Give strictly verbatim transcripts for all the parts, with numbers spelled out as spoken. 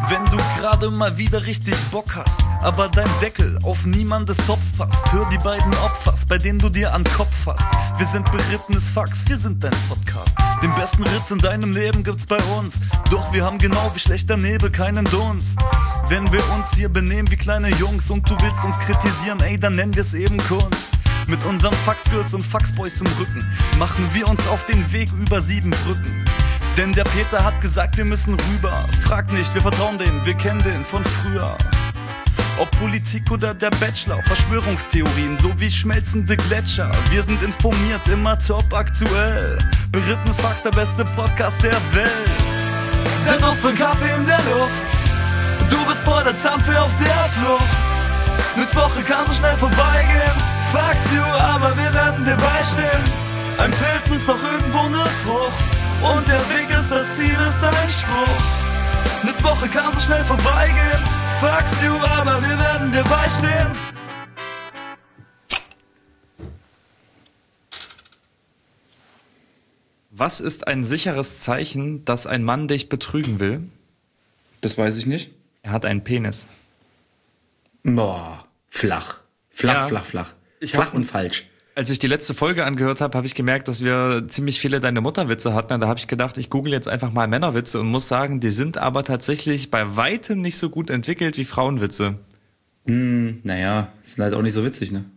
Wenn du gerade mal wieder richtig Bock hast, aber dein Deckel auf niemandes Topf passt, hör die beiden Opfers, bei denen du dir an den Kopf fasst. Wir sind berittenes Fax, wir sind dein Podcast. Den besten Ritz in deinem Leben gibt's bei uns, doch wir haben genau wie schlechter Nebel keinen Dunst. Wenn wir uns hier benehmen wie kleine Jungs und du willst uns kritisieren, ey, dann nennen wir's eben Kunst. Mit unseren Faxgirls und Faxboys im Rücken machen wir uns auf den Weg über sieben Brücken. Denn der Peter hat gesagt, wir müssen rüber. Frag nicht, wir vertrauen denen, wir kennen den von früher. Ob Politik oder der Bachelor, Verschwörungstheorien sowie schmelzende Gletscher. Wir sind informiert, immer top aktuell. Berittenes Fax, der beste Podcast der Welt. Der Duft von Kaffee in der Luft. Du bist vor der Zahnfee auf der Flucht. Eine Woche kann so schnell vorbeigehen. Fax you, aber wir werden dir beistehen. Ein Pilz ist doch irgendwo eine Frucht. Und der Weg ist das Ziel, ist ein Spruch. Eine Woche kann so schnell vorbeigehen. Fax you, aber wir werden dir beistehen. Was ist ein sicheres Zeichen, dass ein Mann dich betrügen will? Das weiß ich nicht. Er hat einen Penis. Boah, flach. Flach, Ja. flach, flach. Ich flach hab- und falsch. Als ich die letzte Folge angehört habe, habe ich gemerkt, dass wir ziemlich viele Deine Mutter-Witze hatten. Da habe ich gedacht, ich google jetzt einfach mal Männerwitze und muss sagen, die sind aber tatsächlich bei weitem nicht so gut entwickelt wie Frauenwitze. Hm, naja, ist halt auch nicht so witzig, ne?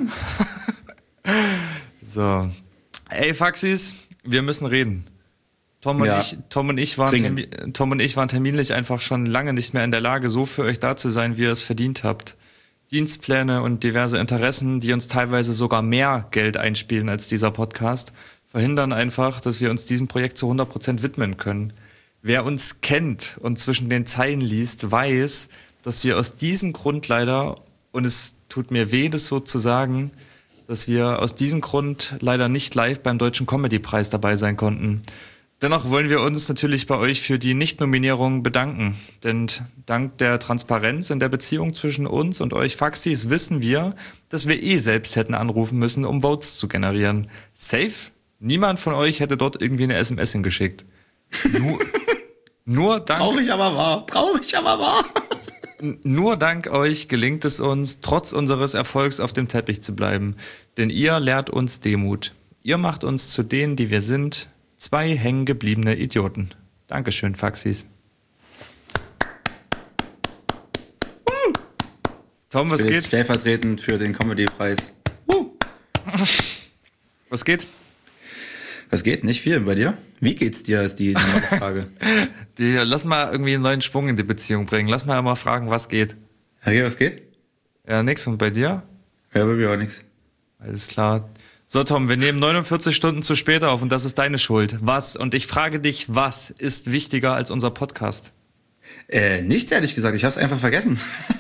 So. Ey, Faxis, wir müssen reden. Tom und, Ja. ich, Tom, und ich waren Dringend. termi- Tom und ich waren terminlich einfach schon lange nicht mehr in der Lage, so für euch da zu sein, wie ihr es verdient habt. Dienstpläne und diverse Interessen, die uns teilweise sogar mehr Geld einspielen als dieser Podcast, verhindern einfach, dass wir uns diesem Projekt zu hundert Prozent widmen können. Wer uns kennt und zwischen den Zeilen liest, weiß, dass wir aus diesem Grund leider, und es tut mir weh, das so zu sagen, dass wir aus diesem Grund leider nicht live beim Deutschen Comedy-Preis dabei sein konnten. Dennoch wollen wir uns natürlich bei euch für die Nicht-Nominierung bedanken. Denn dank der Transparenz in der Beziehung zwischen uns und euch Faxis wissen wir, dass wir eh selbst hätten anrufen müssen, um Votes zu generieren. Safe? Niemand von euch hätte dort irgendwie eine S M S hingeschickt. Nur, nur dank... Traurig, aber wahr. Traurig, aber wahr. Nur dank euch gelingt es uns, trotz unseres Erfolgs auf dem Teppich zu bleiben. Denn ihr lehrt uns Demut. Ihr macht uns zu denen, die wir sind, zwei hängengebliebene Idioten. Dankeschön, Faxis. Tom, was Ich bin geht? jetzt stellvertretend für den Comedy-Preis. Was geht? Was geht? Nicht viel bei dir? Wie geht's dir, ist die normale Frage. Die, lass mal irgendwie einen neuen Schwung in die Beziehung bringen. Lass mal mal fragen, was geht. Okay, was geht? Ja, nix. Und bei dir? Ja, bei mir auch nichts. Alles klar. So, Tom, wir nehmen neunundvierzig Stunden zu spät auf und das ist deine Schuld. Was? Und ich frage dich, was ist wichtiger als unser Podcast? Äh, nichts, ehrlich gesagt. Ich hab's einfach vergessen.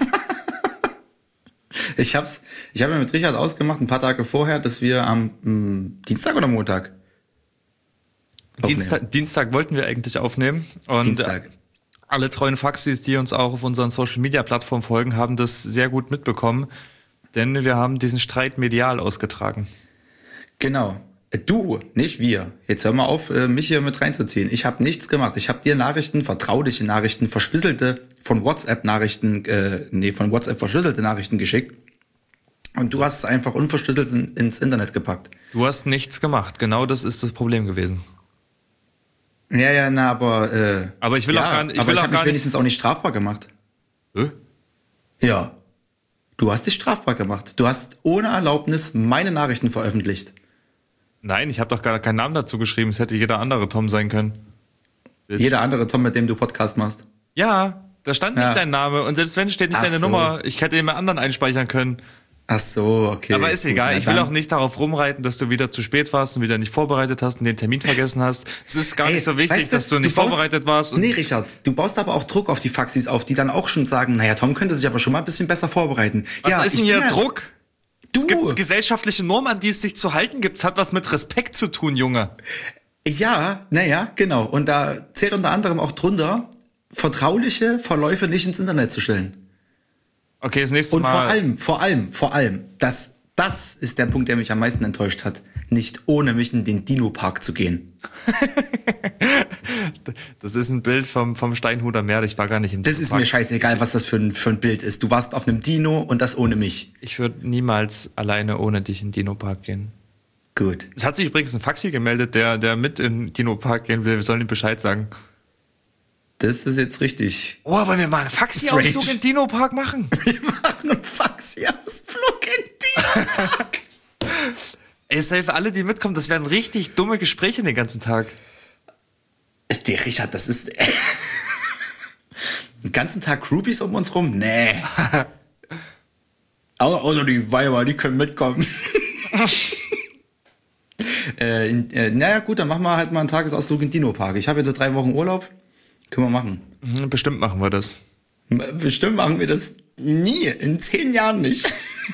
ich hab's, ich habe mir mit Richard ausgemacht, ein paar Tage vorher, dass wir am mh, Dienstag oder Montag? aufnehmen. Dienstag, Dienstag wollten wir eigentlich aufnehmen. Und Dienstag. alle treuen Faxis, die uns auch auf unseren Social-Media-Plattformen folgen, haben das sehr gut mitbekommen. Denn wir haben diesen Streit medial ausgetragen. Genau. Äh, Du, nicht wir. Jetzt hör mal auf, äh, mich hier mit reinzuziehen. Ich habe nichts gemacht. Ich habe dir Nachrichten, vertrauliche Nachrichten, verschlüsselte, von WhatsApp-Nachrichten, äh, nee, von WhatsApp verschlüsselte Nachrichten geschickt. Und du hast es einfach unverschlüsselt in, ins Internet gepackt. Du hast nichts gemacht. Genau das ist das Problem gewesen. Ja, ja, na, aber... Äh, Aber ich will ja, auch gar nicht... Ich aber will ich auch habe gar mich nicht wenigstens auch nicht strafbar gemacht. Äh? Ja. Du hast dich strafbar gemacht. Du hast ohne Erlaubnis meine Nachrichten veröffentlicht. Nein, ich habe doch gar keinen Namen dazu geschrieben. Es hätte jeder andere Tom sein können. Bitch. Jeder andere Tom, mit dem du Podcast machst. Ja, da stand Ja. nicht dein Name. Und selbst wenn, steht nicht Ach deine so. Nummer. Ich hätte jemand anderen einspeichern können. Ach so, okay. Aber ist gut, egal. na Ich will dann. auch nicht darauf rumreiten, dass du wieder zu spät warst und wieder nicht vorbereitet hast und den Termin vergessen hast. Es ist gar Ey, nicht so wichtig, weißt du, dass du nicht baust- vorbereitet warst. Und Nee, Richard, du baust aber auch Druck auf die Faxis auf, die dann auch schon sagen, naja, Tom könnte sich aber schon mal ein bisschen besser vorbereiten. was ja, ist ich denn hier bin ja- Druck? Du! Es gibt gesellschaftliche Normen, an die es sich zu halten gibt. Es hat was mit Respekt zu tun, Junge. Ja, naja, genau. Und da zählt unter anderem auch drunter, vertrauliche Verläufe nicht ins Internet zu stellen. Okay, das nächste Und Mal. vor allem, vor allem, vor allem, das das ist der Punkt, der mich am meisten enttäuscht hat. Nicht ohne mich in den Dino-Park zu gehen. Das ist ein Bild vom, vom Steinhuder Meer, ich war gar nicht im Das ist Dino-Park. mir scheißegal, was das für ein, für ein Bild ist. Du warst auf einem Dino und das ohne mich. Ich würde niemals alleine ohne dich in den Dino-Park gehen. Gut. Es hat sich übrigens ein Faxi gemeldet, der, der mit in den Dino-Park gehen will. Wir sollen ihm Bescheid sagen. Das ist jetzt richtig. Oh, wollen wir mal einen Faxi-Ausflug in den Dino-Park machen? Wir machen einen Faxi-Ausflug in den Dino-Park. Ey, safe, alle, die mitkommen, das werden richtig dumme Gespräche den ganzen Tag. Der Richard, das ist... den ganzen Tag Groupies um uns rum? Nee. Außer die Weiber, die können mitkommen. äh, in, äh, naja gut, dann machen wir halt mal einen Tagesausflug in den Dino-Park. Ich habe jetzt drei Wochen Urlaub. Können wir machen. Bestimmt machen wir das. Bestimmt machen wir das nie. In zehn Jahren nicht.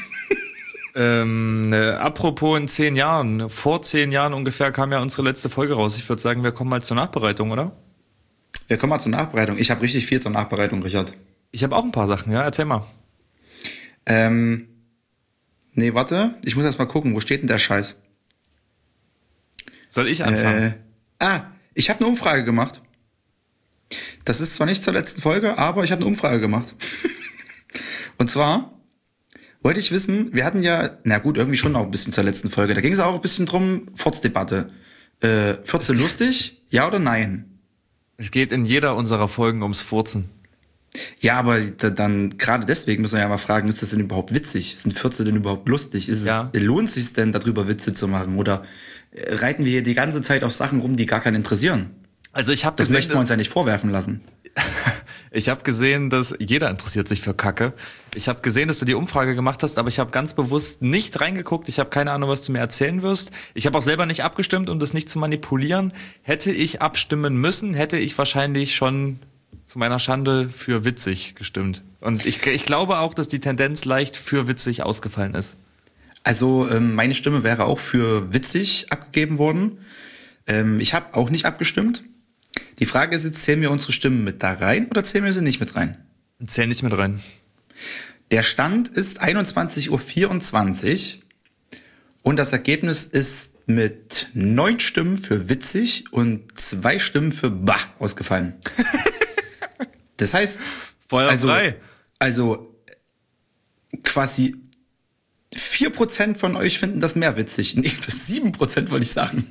Ähm, äh, apropos in zehn Jahren, vor zehn Jahren ungefähr kam ja unsere letzte Folge raus. Ich würde sagen, wir kommen mal zur Nachbereitung, oder? Wir kommen mal zur Nachbereitung. Ich habe richtig viel zur Nachbereitung, Richard. Ich habe auch ein paar Sachen, ja, erzähl mal. Ähm, nee, warte, ich muss erst mal gucken, wo steht denn der Scheiß? Soll ich anfangen? Äh, ah, ich habe eine Umfrage gemacht. Das ist zwar nicht zur letzten Folge, aber ich habe eine Umfrage gemacht. Und zwar wollte ich wissen, wir hatten ja, na gut, irgendwie schon noch ein bisschen zur letzten Folge, da ging es auch ein bisschen drum, Furz-Debatte. Äh, Furze lustig, ja oder nein? Es geht in jeder unserer Folgen ums Furzen. Ja, aber da, dann gerade deswegen müssen wir ja mal fragen, ist das denn überhaupt witzig? Sind Fürze denn überhaupt lustig? Ist Ja. es, lohnt es sich denn, darüber Witze zu machen? Oder äh, reiten wir hier die ganze Zeit auf Sachen rum, die gar keinen interessieren? Also ich habe Das gesehen, möchten wir uns ja nicht vorwerfen lassen. ich habe gesehen, dass jeder interessiert sich für Kacke. Ich habe gesehen, dass du die Umfrage gemacht hast, aber ich habe ganz bewusst nicht reingeguckt. Ich habe keine Ahnung, was du mir erzählen wirst. Ich habe auch selber nicht abgestimmt, um das nicht zu manipulieren. Hätte ich abstimmen müssen, hätte ich wahrscheinlich schon zu meiner Schande für witzig gestimmt. Und ich, ich glaube auch, dass die Tendenz leicht für witzig ausgefallen ist. Also ähm, meine Stimme wäre auch für witzig abgegeben worden. Ähm, ich habe auch nicht abgestimmt. Die Frage ist jetzt, zählen wir unsere Stimmen mit da rein oder zählen wir sie nicht mit rein? Zähl nicht mit rein. Der Stand ist einundzwanzig Uhr vierundzwanzig und das Ergebnis ist mit neun Stimmen für witzig und zwei Stimmen für bah ausgefallen. Das heißt, Feuer also, frei. also quasi vier Prozent von euch finden das mehr witzig. Nee, das sieben Prozent wollte ich sagen.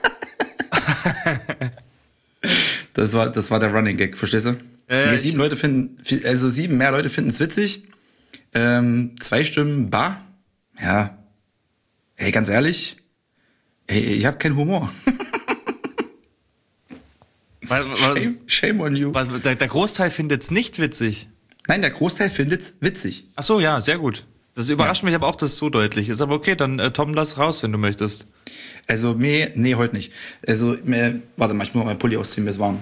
Das war, das war der Running Gag, verstehst du? Äh, nee, sieben Leute finden, also sieben mehr Leute finden es witzig. Ähm, zwei Stimmen, bah. Ja. Hey, ganz ehrlich, hey, ich hab keinen Humor. Was, was, Shame, shame on you. was, der, der Großteil findet es nicht witzig. Nein, der Großteil findet's witzig. Ach so, ja, sehr gut. Das überrascht mich aber auch, dass es so deutlich ist. Aber okay, dann äh, Tom, lass raus, wenn du möchtest. Also, mir, nee, heute nicht. Also, mir, warte mal, ich muss mal meinen Pulli ausziehen, mir ist warm.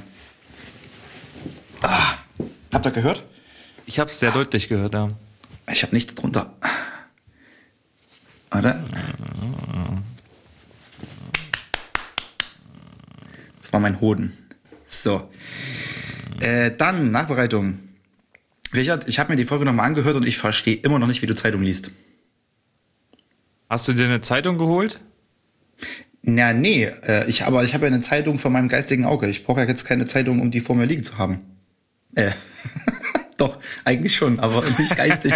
Ah, habt ihr gehört? Ich habe es sehr deutlich gehört, ja. Ich habe nichts drunter. Warte. Das war mein Hoden. So. Äh, dann, Nachbereitung. Richard, ich habe mir die Folge nochmal angehört und ich verstehe immer noch nicht, wie du Zeitung liest. Hast du dir eine Zeitung geholt? Na, nee, äh, ich, aber ich habe ja eine Zeitung vor meinem geistigen Auge. Ich brauche ja jetzt keine Zeitung, um die vor mir liegen zu haben. Äh, doch, eigentlich schon, aber nicht geistig.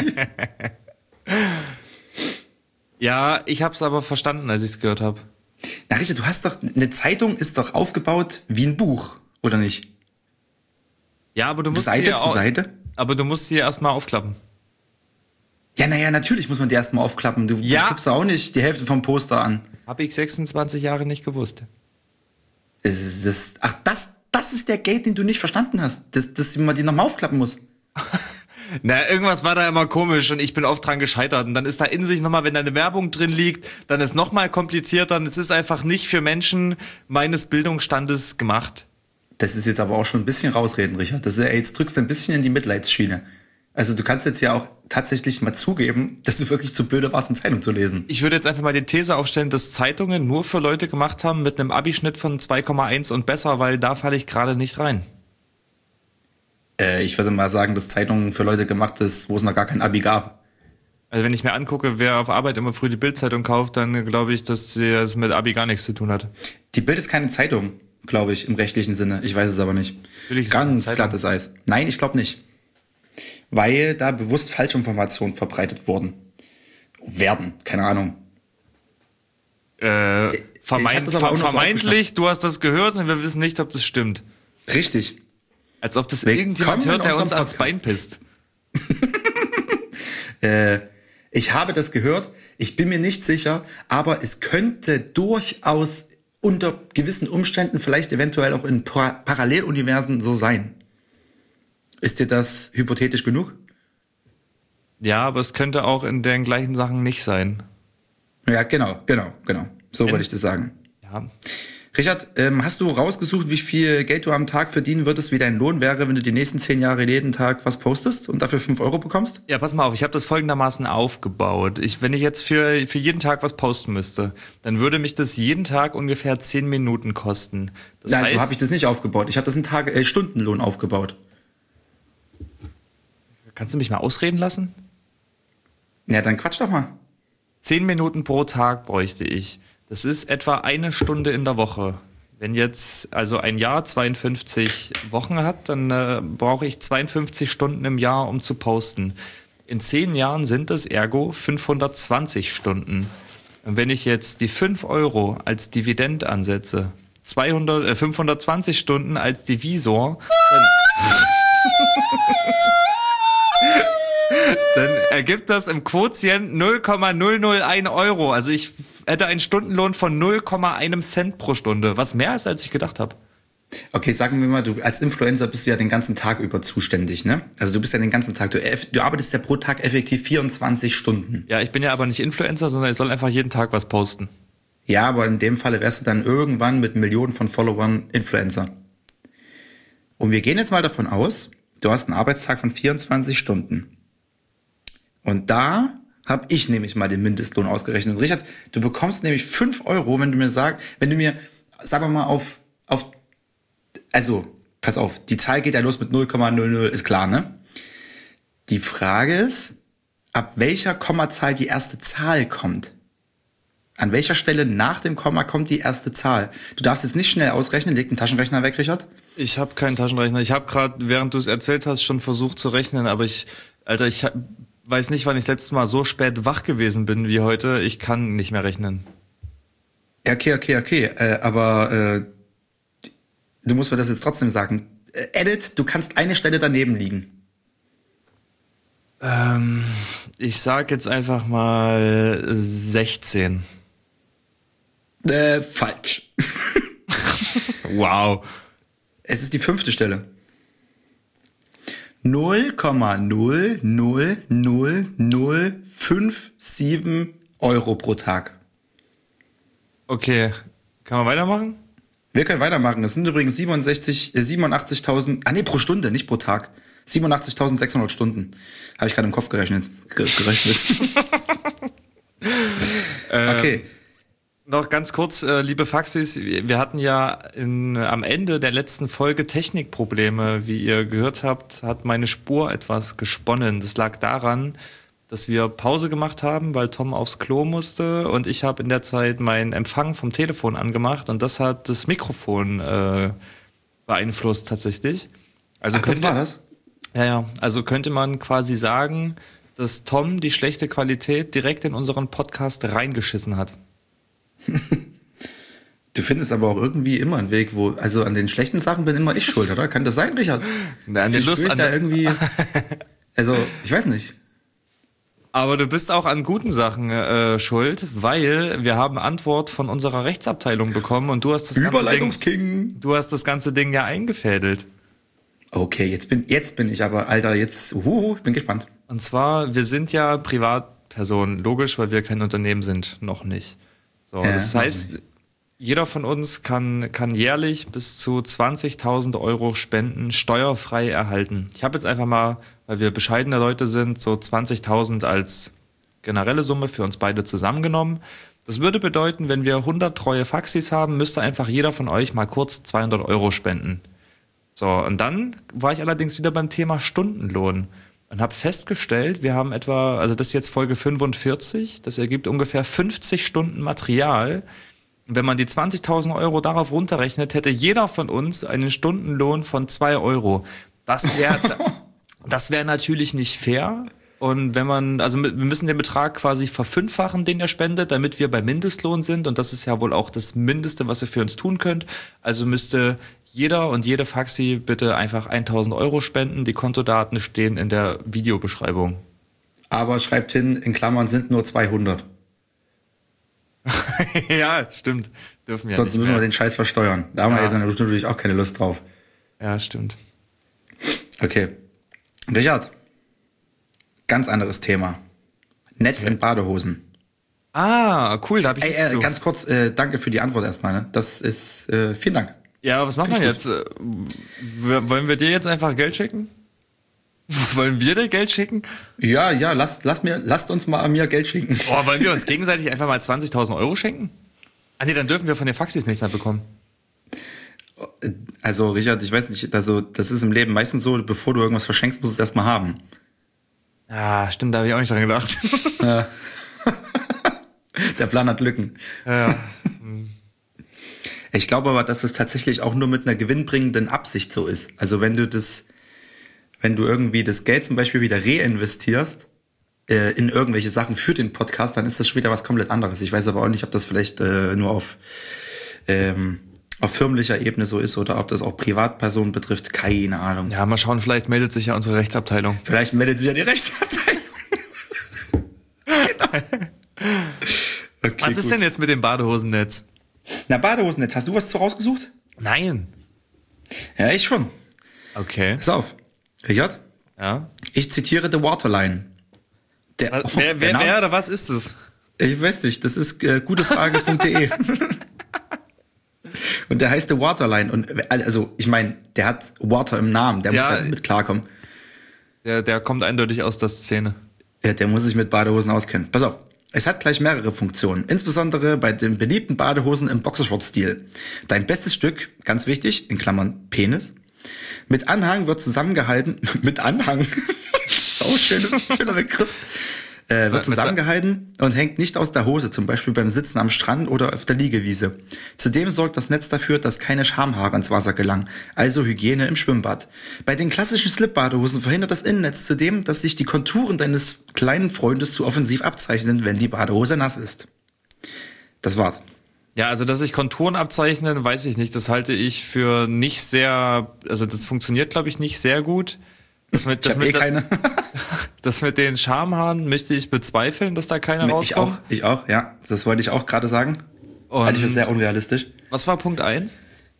Ja, ich habe es aber verstanden, als ich es gehört habe. Na, Richard, du hast doch, eine Zeitung ist doch aufgebaut wie ein Buch, oder nicht? Ja, aber du musst Seite sie zu auch, Seite? aber du musst sie erstmal aufklappen. Ja, naja, natürlich muss man die erstmal aufklappen. Du, Ja. du guckst doch auch nicht die Hälfte vom Poster an. Habe ich sechsundzwanzig Jahre nicht gewusst. Das ist, das, ach, das, das ist der Gate, den du nicht verstanden hast. Dass, dass man die nochmal aufklappen muss. Na, irgendwas war da immer komisch und ich bin oft dran gescheitert. Und dann ist da in sich nochmal, wenn da eine Werbung drin liegt, dann ist nochmal komplizierter. Und es ist einfach nicht für Menschen meines Bildungsstandes gemacht. Das ist jetzt aber auch schon ein bisschen rausreden, Richard. Das ist, ey, jetzt drückst du ein bisschen in die Mitleidsschiene. Also du kannst jetzt ja auch tatsächlich mal zugeben, dass du wirklich zu blöde warst, eine Zeitung zu lesen. Ich würde jetzt einfach mal die These aufstellen, dass Zeitungen nur für Leute gemacht haben mit einem Abischnitt von zwei Komma eins und besser, weil da falle ich gerade nicht rein. Äh, ich würde mal sagen, dass Zeitungen für Leute gemacht ist, wo es noch gar kein Abi gab. Also wenn ich mir angucke, wer auf Arbeit immer früh die Bild-Zeitung kauft, dann glaube ich, dass das mit Abi gar nichts zu tun hat. Die Bild ist keine Zeitung, glaube ich, im rechtlichen Sinne. Ich weiß es aber nicht. Natürlich ist Ganz es eine glattes Eis. Nein, ich glaube nicht. Weil da bewusst Falschinformationen verbreitet wurden. Werden, keine Ahnung. Äh, vermeint, das aber auch noch so vermeintlich, du hast das gehört und wir wissen nicht, ob das stimmt. Richtig. Als ob das Willkommen irgendjemand hört, in der uns unserem ans Bein Podcast. pisst. Äh, ich habe das gehört, ich bin mir nicht sicher, aber es könnte durchaus unter gewissen Umständen vielleicht eventuell auch in Par- Paralleluniversen so sein. Ist dir das hypothetisch genug? Ja, aber es könnte auch in den gleichen Sachen nicht sein. Ja, genau, genau, genau. So wollte ich das sagen. Ja. Richard, ähm, hast du rausgesucht, wie viel Geld du am Tag verdienen würdest, wie dein Lohn wäre, wenn du die nächsten zehn Jahre jeden Tag was postest und dafür fünf Euro bekommst? Ja, pass mal auf, ich habe das folgendermaßen aufgebaut. Ich, wenn ich jetzt für, für jeden Tag was posten müsste, dann würde mich das jeden Tag ungefähr zehn Minuten kosten. Das Nein, heißt, so habe ich das nicht aufgebaut. Ich habe das einen Tag, äh, Stundenlohn aufgebaut. kannst du mich mal ausreden lassen? Ja, dann quatsch doch mal. Zehn Minuten pro Tag bräuchte ich. Das ist etwa eine Stunde in der Woche. Wenn jetzt also ein Jahr zweiundfünfzig Wochen hat, dann äh, brauche ich zweiundfünfzig Stunden im Jahr, um zu posten. In zehn Jahren sind es ergo fünfhundertzwanzig Stunden. Und wenn ich jetzt die fünf Euro als Dividend ansetze, zweihundert, äh, fünfhundertzwanzig Stunden als Divisor, dann, dann ergibt das im Quotient null Komma null null eins Euro. Also ich hätte einen Stundenlohn von null Komma eins Cent pro Stunde, was mehr ist, als ich gedacht habe. Okay, sagen wir mal, du als Influencer bist du ja den ganzen Tag über zuständig, ne? Also du bist ja den ganzen Tag, du, du arbeitest ja pro Tag effektiv vierundzwanzig Stunden. Ja, ich bin ja aber nicht Influencer, sondern ich soll einfach jeden Tag was posten. Ja, aber in dem Falle wärst du dann irgendwann mit Millionen von Followern Influencer. Und wir gehen jetzt mal davon aus, du hast einen Arbeitstag von vierundzwanzig Stunden. Und da habe ich nämlich mal den Mindestlohn ausgerechnet. Und Richard, du bekommst nämlich fünf Euro, wenn du mir sagst, wenn du mir, sagen wir mal, auf, auf, also, pass auf, die Zahl geht ja los mit null Komma null null, ist klar, ne? Die Frage ist, ab welcher Kommazahl die erste Zahl kommt. An welcher Stelle nach dem Komma kommt die erste Zahl? Du darfst jetzt nicht schnell ausrechnen, leg den Taschenrechner weg, Richard. Ich habe keinen Taschenrechner. Ich habe gerade, während du es erzählt hast, schon versucht zu rechnen, aber ich, Alter, ich weiß nicht, wann ich das letzte Mal so spät wach gewesen bin wie heute. Ich kann nicht mehr rechnen. Ja, okay, okay, okay. Äh, aber äh, du musst mir das jetzt trotzdem sagen. Äh, Edit, du kannst eine Stelle daneben liegen. Ähm, ich sag jetzt einfach mal sechzehn. Äh, falsch. Wow. Es ist die fünfte Stelle. null Komma null null null null fünf sieben Euro pro Tag. Okay, kann man weitermachen? Wir können weitermachen. Das sind übrigens siebenundsechzig, äh, siebenundachtzigtausend, ah nee, pro Stunde, nicht pro Tag. siebenundachtzigtausendsechshundert Stunden. Habe ich gerade im Kopf gerechnet. Ge- gerechnet. Okay. Noch ganz kurz, äh, liebe Faxis, wir hatten ja in, am Ende der letzten Folge Technikprobleme. Wie ihr gehört habt, hat meine Spur etwas gesponnen. Das lag daran, dass wir Pause gemacht haben, weil Tom aufs Klo musste und ich habe in der Zeit meinen Empfang vom Telefon angemacht und das hat das Mikrofon äh, beeinflusst tatsächlich. Also Ach, das könnte, war das? Ja, ja. Also könnte man quasi sagen, dass Tom die schlechte Qualität direkt in unseren Podcast reingeschissen hat. Du findest aber auch irgendwie immer einen Weg, wo, also an den schlechten Sachen bin immer ich schuld, oder? Kann das sein, Richard? Na, an den Lust ich an da irgendwie, also, ich weiß nicht. Aber du bist auch an guten Sachen äh, schuld, weil wir haben Antwort von unserer Rechtsabteilung bekommen und du hast das ganze Ding, Überleitungsking. du hast das ganze Ding ja eingefädelt. Okay, jetzt bin, jetzt bin ich aber, Alter, jetzt, uh, bin gespannt. Und zwar, wir sind ja Privatpersonen, logisch, weil wir kein Unternehmen sind, noch nicht. So, Ja, das heißt, jeder von uns kann, kann jährlich bis zu zwanzigtausend Euro Spenden steuerfrei erhalten. Ich habe jetzt einfach mal, weil wir bescheidene Leute sind, so zwanzigtausend als generelle Summe für uns beide zusammengenommen. Das würde bedeuten, wenn wir hundert treue Faxis haben, müsste einfach jeder von euch mal kurz zweihundert Euro spenden. So, und dann war ich allerdings wieder beim Thema Stundenlohn. und habe festgestellt, wir haben etwa, also das ist jetzt Folge fünfundvierzig, das ergibt ungefähr fünfzig Stunden Material. Und wenn man die zwanzigtausend Euro darauf runterrechnet, hätte jeder von uns einen Stundenlohn von zwei Euro. Das wäre das wäre natürlich nicht fair. Und wenn man, also wir müssen den Betrag quasi verfünffachen, den er spendet, damit wir bei Mindestlohn sind. Und das ist ja wohl auch das Mindeste, was ihr für uns tun könnt. Also müsste jeder und jede Faxi bitte einfach tausend Euro spenden. Die Kontodaten stehen in der Videobeschreibung. Aber schreibt hin, in Klammern sind nur zweihundert. Ja, stimmt. Dürfen wir Sonst nicht müssen mehr. wir den Scheiß versteuern. Da haben Ja. wir jetzt natürlich auch keine Lust drauf. Ja, stimmt. Okay. Richard, ganz anderes Thema. Netz in Badehosen. Ah, cool, da habe ich Ey, nichts äh, zu. ganz kurz, äh, danke für die Antwort erstmal. Ne? Das ist, äh, vielen Dank. Ja, was machen wir jetzt? Äh, w- Wollen wir dir jetzt einfach Geld schicken? Wollen wir dir Geld schicken? Ja, ja, lasst, lasst, mir, lasst uns mal an mir Geld schicken. Boah, wollen wir uns gegenseitig einfach mal zwanzigtausend Euro schenken? Ah nee, dann dürfen wir von den Faxis nichts mehr bekommen. Also, Richard, ich weiß nicht, also, das ist im Leben meistens so, bevor du irgendwas verschenkst, musst du es erstmal haben. Ah, stimmt, da habe ich auch nicht dran gedacht. Ja. Der Plan hat Lücken. Ja. Ich glaube aber, dass das tatsächlich auch nur mit einer gewinnbringenden Absicht so ist. Also wenn du das, wenn du irgendwie das Geld zum Beispiel wieder reinvestierst äh, in irgendwelche Sachen für den Podcast, dann ist das schon wieder was komplett anderes. Ich weiß aber auch nicht, ob das vielleicht äh, nur auf, ähm, auf firmlicher Ebene so ist oder ob das auch Privatpersonen betrifft. Keine Ahnung. Ja, mal schauen, vielleicht meldet sich ja unsere Rechtsabteilung. Vielleicht meldet sich ja die Rechtsabteilung. Genau. Okay, Was ist gut. denn jetzt mit dem Badehosennetz? Na, Badehosennetz, hast du was zu rausgesucht? Nein. Ja, ich schon. Okay. Pass auf, Richard. Ja. Ich zitiere The Waterline. Der, Was, wer, der wer, Name- wer oder was ist es? Ich weiß nicht, das ist äh, gutefrage punkt de. Und der heißt The Waterline. Und also, ich meine, der hat Water im Namen, der Ja. muss halt mit klarkommen. Der, der kommt eindeutig aus der Szene. Der, der muss sich mit Badehosen auskennen. Pass auf. Es hat gleich mehrere Funktionen, insbesondere bei den beliebten Badehosen im Boxershort-Stil. Dein bestes Stück, ganz wichtig, in Klammern Penis, mit Anhang wird zusammengehalten, mit Anhang, oh, schöner, schöner Begriff, äh, wird Mit- zusammengehalten und hängt nicht aus der Hose, zum Beispiel beim Sitzen am Strand oder auf der Liegewiese. Zudem sorgt das Netz dafür, dass keine Schamhaare ins Wasser gelangen, also Hygiene im Schwimmbad. Bei den klassischen Slip-Badehosen verhindert das Innennetz zudem, dass sich die Konturen deines kleinen Freundes zu offensiv abzeichnen, wenn die Badehose nass ist. Das war's. Ja, also dass sich Konturen abzeichnen, weiß ich nicht. Das halte ich für nicht sehr, also das funktioniert, glaube ich, nicht sehr gut. Das mit, Ich das habe eh mit, keine. das mit den Schamhaaren möchte ich bezweifeln, dass da keiner Ich auch, rauskommt. ich auch, ja. Das wollte ich auch gerade sagen. Und Halte ich für sehr unrealistisch. was war Punkt eins?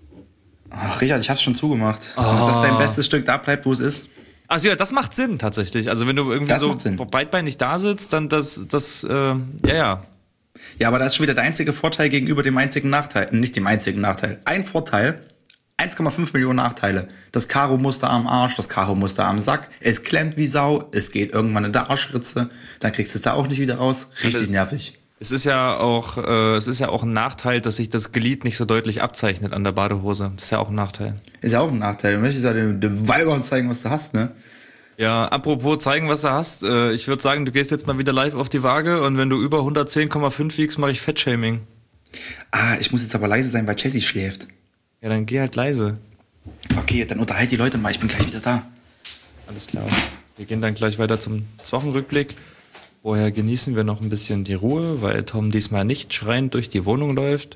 Ach, Richard, ich hab's schon zugemacht. Oh. Dass dein bestes Stück da bleibt, wo es ist. Also ja, das macht Sinn tatsächlich. Also wenn du irgendwie Das so macht Sinn. breitbeinig da sitzt, dann das, das, äh, ja, ja. Ja, aber da ist schon wieder der einzige Vorteil gegenüber dem einzigen Nachteil. Nicht dem einzigen Nachteil. Ein Vorteil, eins Komma fünf Millionen Nachteile. Das Karo-Muster am Arsch, das Karo-Muster am Sack. Es klemmt wie Sau, es geht irgendwann in der Arschritze. Dann kriegst du es da auch nicht wieder raus. Richtig nervig. Es ist ja auch, äh, es ist ja auch ein Nachteil, dass sich das Glied nicht so deutlich abzeichnet an der Badehose. Das ist ja auch ein Nachteil. Ist ja auch ein Nachteil. Du möchtest ja den, den Weibern zeigen, was du hast, ne? Ja, apropos zeigen, was du hast. Äh, ich würde sagen, du gehst jetzt mal wieder live auf die Waage und wenn du über hundertzehn Komma fünf wiegst, mache ich Fettshaming. Ah, ich muss jetzt aber leise sein, weil Jessie schläft. Ja, dann geh halt leise. Okay, dann unterhalt die Leute mal. Ich bin gleich wieder da. Alles klar. Wir gehen dann gleich weiter zum Wochenrückblick. Vorher genießen wir noch ein bisschen die Ruhe, weil Tom diesmal nicht schreiend durch die Wohnung läuft.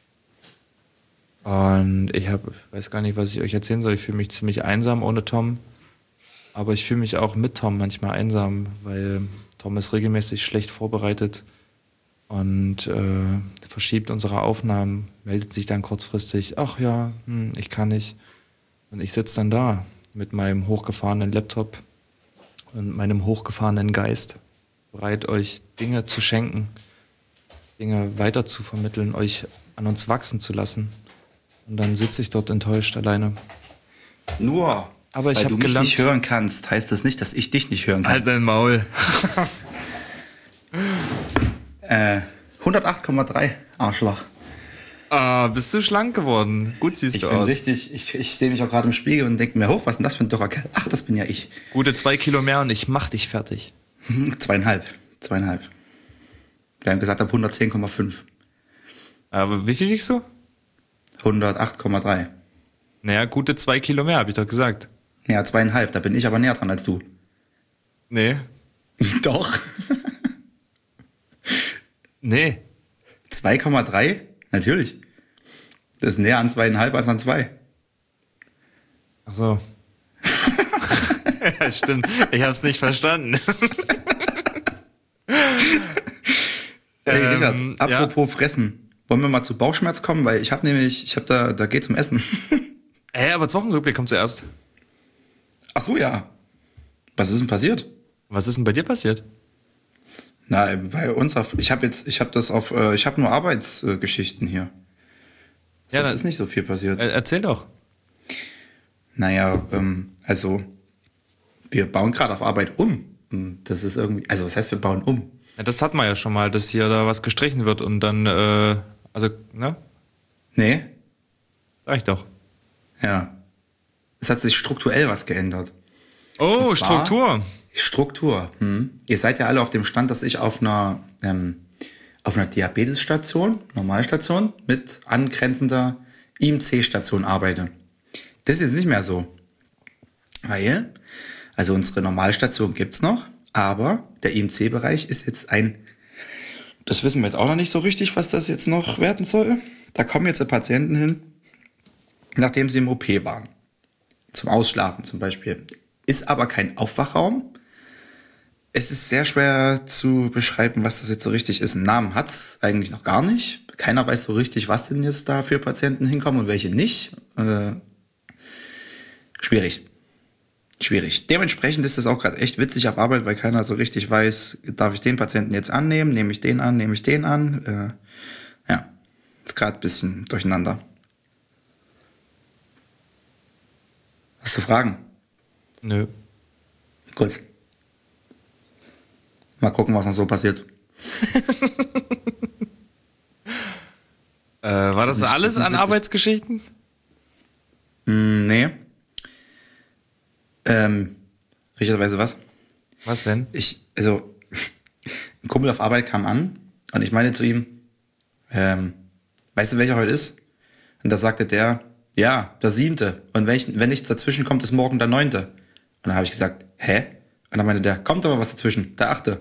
Und ich habe, weiß gar nicht, was ich euch erzählen soll. Ich fühle mich ziemlich einsam ohne Tom. Aber ich fühle mich auch mit Tom manchmal einsam, weil Tom ist regelmäßig schlecht vorbereitet und äh, verschiebt unsere Aufnahmen, meldet sich dann kurzfristig, ach ja, hm, ich kann nicht. Und ich sitze dann da mit meinem hochgefahrenen Laptop und meinem hochgefahrenen Geist, bereit, euch Dinge zu schenken, Dinge weiter zu vermitteln, euch an uns wachsen zu lassen. Und dann sitze ich dort enttäuscht alleine. Nur Aber ich weil hab du mich gelernt- nicht hören kannst, heißt das nicht, dass ich dich nicht hören kann. Halt dein Maul. Äh, hundertacht Komma drei, Arschloch. Ah, bist du schlank geworden. Gut siehst Ich du bin aus. richtig, ich, ich sehe mich auch gerade im Spiegel und denke mir, hoch, was ist denn das für ein dürrer Kerl? Ach, das bin ja ich. Gute zwei Kilo mehr und ich mach dich fertig. Hm, zweieinhalb, zweieinhalb. Wir haben gesagt, ab hundertzehn Komma fünf. Aber wie viel wiegst du? hundertacht Komma drei. Naja, gute zwei Kilo mehr, habe ich doch gesagt. Ja, zweieinhalb, da bin ich aber näher dran als du. Nee. Doch. Nee. zwei Komma drei? Natürlich. Das ist näher an zweieinhalb als an zwei. Ach so. Ja, stimmt. Ich hab's nicht verstanden. Hey, Richard, Ähm, apropos Fressen. Wollen wir mal zu Bauchschmerz kommen? Weil ich habe nämlich, ich habe da, da geht's um Essen. Hä, aber Wochenrückblick kommt zuerst. Ach so, ja. Was ist denn passiert? Was ist denn bei dir passiert? Na, bei uns auf, ich habe jetzt, ich habe das auf, äh, ich habe nur Arbeitsgeschichten hier. Ja, Sonst dann- ist nicht so viel passiert. Äh, erzähl doch. Naja, ähm, also wir bauen gerade auf Arbeit um. Und das ist irgendwie, also was heißt wir bauen um? Ja, das hatten wir ja schon mal, dass hier da was gestrichen wird und dann, äh, also, ne? Nee, Sag ich doch. ja. Es hat sich strukturell was geändert. Oh, Und zwar- Struktur. Struktur. Hm. Ihr seid ja alle auf dem Stand, dass ich auf einer, ähm, auf einer Diabetesstation, Normalstation, mit angrenzender I M C-Station arbeite. Das ist jetzt nicht mehr so. Weil, also unsere Normalstation gibt's noch, aber der I M C-Bereich ist jetzt ein, das wissen wir jetzt auch noch nicht so richtig, was das jetzt noch werden soll. Da kommen jetzt die Patienten hin, nachdem sie im O P waren. Zum Ausschlafen zum Beispiel. Ist aber kein Aufwachraum. Es ist sehr schwer zu beschreiben, was das jetzt so richtig ist. Einen Namen hat's eigentlich noch gar nicht. Keiner weiß so richtig, was denn jetzt da für Patienten hinkommen und welche nicht. Äh, schwierig. Schwierig. Dementsprechend ist das auch gerade echt witzig auf Arbeit, weil keiner so richtig weiß, darf ich den Patienten jetzt annehmen, nehme ich den an, nehme ich den an. Äh, ja, ist gerade ein bisschen durcheinander. Hast du Fragen? Nö. Gut. Mal gucken, was noch so passiert. Äh, war das Nicht- alles das ist an witzig. Arbeitsgeschichten? Hm, nee. Ähm, Richard, weißt du was? Was denn? Ich, also, ein Kumpel auf Arbeit kam an und ich meinte zu ihm, ähm, weißt du, welcher heute ist? Und da sagte der, ja, der siebte. Und wenn, ich, wenn nichts dazwischen kommt, ist morgen der neunte. Und dann habe ich gesagt, hä? Und dann meinte der, kommt aber was dazwischen, der achte.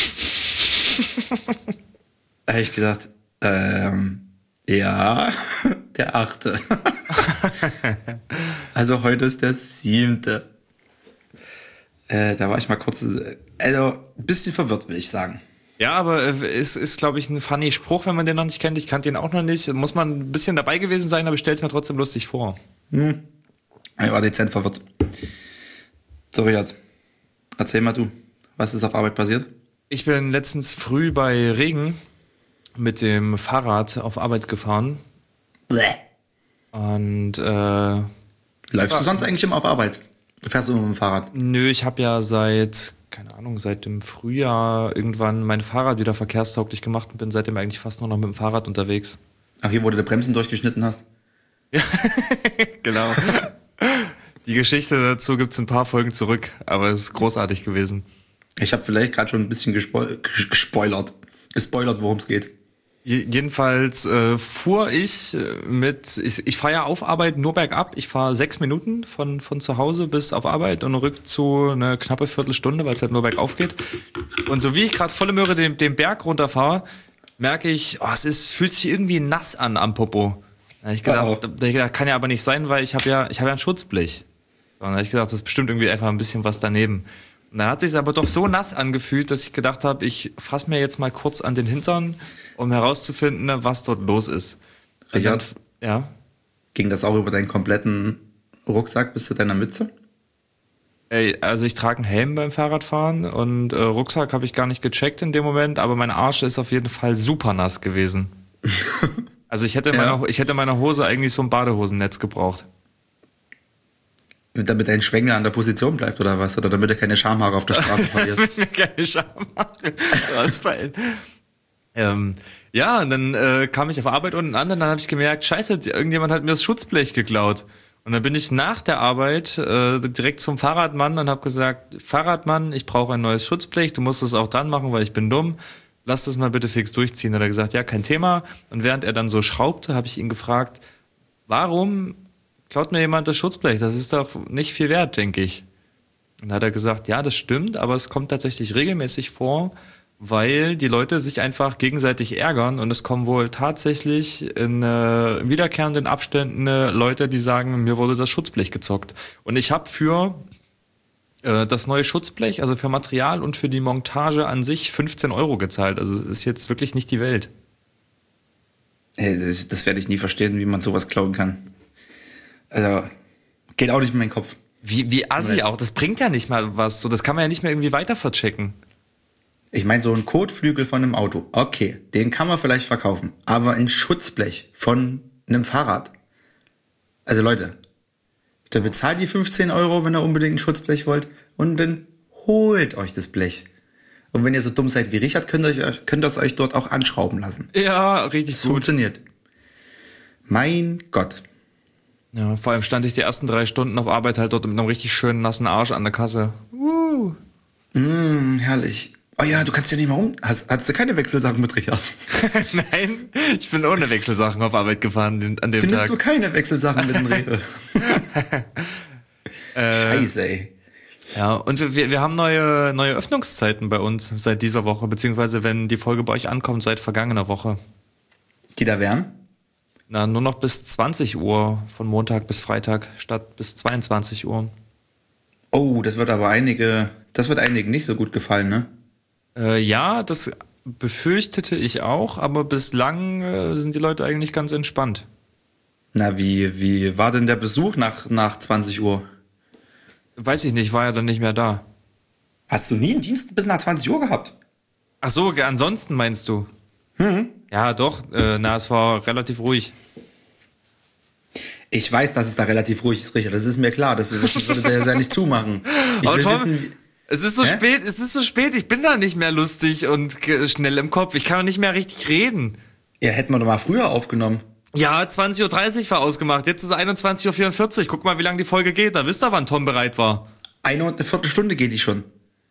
Da habe ich gesagt, ähm, ja, der achte. Also heute ist der siebte. Äh, da war ich mal kurz, äh, also ein bisschen verwirrt, will ich sagen. Ja, aber äh, es ist, glaube ich, ein funny Spruch, wenn man den noch nicht kennt. Ich kannte ihn auch noch nicht. Muss man ein bisschen dabei gewesen sein, aber ich stell's mir trotzdem lustig vor. Ich war dezent verwirrt. So, Richard, erzähl mal du, was ist auf Arbeit passiert? Ich bin letztens früh bei Regen mit dem Fahrrad auf Arbeit gefahren Bäh. und äh, Läufst du sonst eigentlich immer auf Arbeit? Du fährst immer mit dem Fahrrad. nö, ich habe ja seit, keine Ahnung, seit dem Frühjahr irgendwann mein Fahrrad wieder verkehrstauglich gemacht und bin seitdem eigentlich fast nur noch mit dem Fahrrad unterwegs. Ach, hier, wo du die Bremsen durchgeschnitten hast. Genau. Die Geschichte dazu gibt's ein paar Folgen zurück, aber es ist großartig gewesen. Ich habe vielleicht gerade schon ein bisschen gespoil ges- gespoilert. Gespoilert, worum es geht. Je- Jedenfalls äh, fuhr ich äh, mit, ich, ich fahre ja auf Arbeit nur bergab. Ich fahre sechs Minuten von, von zu Hause bis auf Arbeit und Rückzu eine knappe Viertelstunde, weil es halt nur bergauf geht. Und so wie ich gerade volle Möhre den, den Berg runterfahre, merke ich, oh, es ist, fühlt sich irgendwie nass an am Popo. Da hab ich gedacht, Oh. da hab ich gedacht, kann ja aber nicht sein, weil ich habe ja, ich habe ja ein Schutzblech. So, und da hab ich gedacht, das ist bestimmt irgendwie einfach ein bisschen was daneben. Und dann hat sich aber doch so nass angefühlt, dass ich gedacht habe, ich fasse mir jetzt mal kurz an den Hintern, um herauszufinden, was dort los ist. Und Richard? dann- Ja. Ging das auch über deinen kompletten Rucksack bis zu deiner Mütze? Ey, also ich trage einen Helm beim Fahrradfahren und äh, Rucksack habe ich gar nicht gecheckt in dem Moment, aber mein Arsch ist auf jeden Fall super nass gewesen. Also ich hätte, Ja. meine, ich hätte meiner Hose eigentlich so ein Badehosennetz gebraucht. Damit dein Schwengel an der Position bleibt oder was? Oder damit du keine Schamhaare auf der Straße verlierst? Keine Schamhaare. Was für ein- Ähm, ja, und dann äh, kam ich auf Arbeit unten an und dann habe ich gemerkt, scheiße, irgendjemand hat mir das Schutzblech geklaut. Und dann bin ich nach der Arbeit äh, direkt zum Fahrradmann und habe gesagt, Fahrradmann, ich brauche ein neues Schutzblech, du musst es auch dran machen, weil ich bin dumm. Lass das mal bitte fix durchziehen. Hat er gesagt, ja, kein Thema. Und während er dann so schraubte, habe ich ihn gefragt, warum klaut mir jemand das Schutzblech? Das ist doch nicht viel wert, denke ich. Und dann hat er gesagt, ja, das stimmt, aber es kommt tatsächlich regelmäßig vor, weil die Leute sich einfach gegenseitig ärgern und es kommen wohl tatsächlich in äh, wiederkehrenden Abständen äh, Leute, die sagen, mir wurde das Schutzblech gezockt. Und ich habe für äh, das neue Schutzblech, also für Material und für die Montage an sich fünfzehn Euro gezahlt. Also es ist jetzt wirklich nicht die Welt. Hey, das, das werde ich nie verstehen, wie man sowas klauen kann. Also, geht auch nicht in meinen Kopf. Wie, wie assi auch, das bringt ja nicht mal was. So, das kann man ja nicht mehr irgendwie weiter verchecken. Ich meine, so ein Kotflügel von einem Auto, okay, den kann man vielleicht verkaufen. Aber ein Schutzblech von einem Fahrrad. Also Leute, da bezahlt die fünfzehn Euro, wenn ihr unbedingt ein Schutzblech wollt. Und dann holt euch das Blech. Und wenn ihr so dumm seid wie Richard, könnt ihr euch, könnt ihr es euch dort auch anschrauben lassen. Ja, richtig Das gut. funktioniert. Mein Gott. Ja, vor allem stand ich die ersten drei Stunden auf Arbeit halt dort mit einem richtig schönen nassen Arsch an der Kasse. Uh. Mm, herrlich. Oh ja, du kannst ja nicht mal um. Hast, hast du keine Wechselsachen mit, Richard? Nein, ich bin ohne Wechselsachen auf Arbeit gefahren den, an dem Du Tag. nimmst so keine Wechselsachen mit in Rewe. Scheiße, ey. Ja, und wir, wir haben neue, neue Öffnungszeiten bei uns seit dieser Woche, beziehungsweise wenn die Folge bei euch ankommt, seit vergangener Woche. Die da wären? Na, nur noch bis zwanzig Uhr von Montag bis Freitag statt bis zweiundzwanzig Uhr. Oh, das wird aber einige, das wird einigen nicht so gut gefallen, ne? Äh, ja, das befürchtete ich auch, aber bislang äh, sind die Leute eigentlich ganz entspannt. Na, wie, wie war denn der Besuch nach, nach zwanzig Uhr? Weiß ich nicht, war ja dann nicht mehr da. Hast du nie einen Dienst bis nach zwanzig Uhr gehabt? Ach so, ansonsten meinst du? Hm. Ja, doch, äh, na, es war relativ ruhig. Ich weiß, dass es da relativ ruhig ist, Richard. Das ist mir klar. Das würde der ja nicht zumachen. Ich Aber will Tom, wissen, wie- es ist so Hä? spät, es ist so spät, ich bin da nicht mehr lustig und ge- schnell im Kopf. Ich kann doch nicht mehr richtig reden. ja, hätten wir doch mal früher aufgenommen. Ja, zwanzig Uhr dreißig war ausgemacht, jetzt ist es einundzwanzig Uhr vierundvierzig. Guck mal, wie lange die Folge geht, da wisst ihr, wann Tom bereit war. Eine und eine Viertelstunde geht die schon.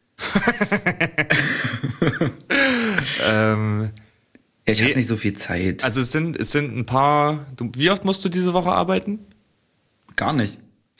Ähm, Ja, ich Nee. habe nicht so viel Zeit. also es sind, es sind ein paar... Du, wie oft musst du diese Woche arbeiten? Gar nicht.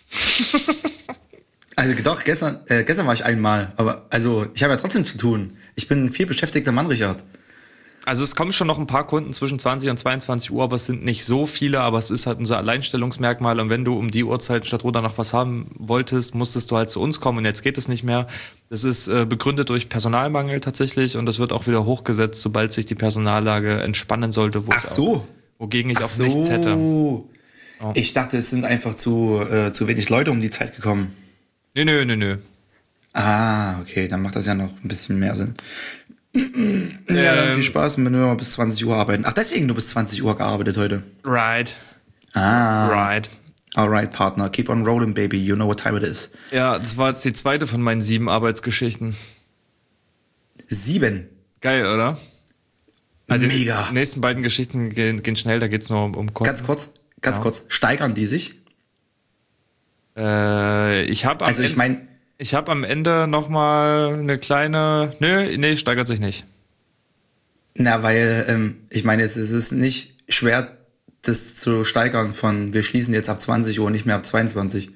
Also doch, gestern, äh, gestern war ich einmal. Aber also, ich habe ja trotzdem zu tun. Ich bin ein viel beschäftigter Mann, Richard. Also es kommen schon noch ein paar Kunden zwischen zwanzig und zweiundzwanzig Uhr, aber es sind nicht so viele, aber es ist halt unser Alleinstellungsmerkmal und wenn du um die Uhrzeit statt Roda noch was haben wolltest, musstest du halt zu uns kommen und jetzt geht es nicht mehr. Das ist äh, begründet durch Personalmangel tatsächlich und das wird auch wieder hochgesetzt, sobald sich die Personallage entspannen sollte, wo Ach ich so. Auch, wogegen ich Ach auch nichts hätte. so. Ich dachte, es sind einfach zu, äh, zu wenig Leute um die Zeit gekommen. Nö, nö, nö, nö. Ah, okay, dann macht das ja noch ein bisschen mehr Sinn. Ja, dann viel Spaß, wenn wir mal bis zwanzig Uhr arbeiten. Ach, deswegen du bis zwanzig Uhr gearbeitet heute. Right, Ah. right. Alright, Partner. Keep on rolling, baby. You know what time it is. Ja, das war jetzt die zweite von meinen sieben Arbeitsgeschichten. Sieben. Geil, oder? Also Mega. Die nächsten beiden Geschichten gehen, gehen schnell, da geht's nur um, um Kunden. Ganz kurz, ganz Ja. kurz. Steigern die sich? Äh, ich habe Also ich meine, ich habe am Ende noch mal eine kleine, nö, nee, steigert sich nicht. na, weil, ähm, ich meine, es, es ist nicht schwer, das zu steigern von, wir schließen jetzt ab zwanzig Uhr, nicht mehr ab zweiundzwanzig.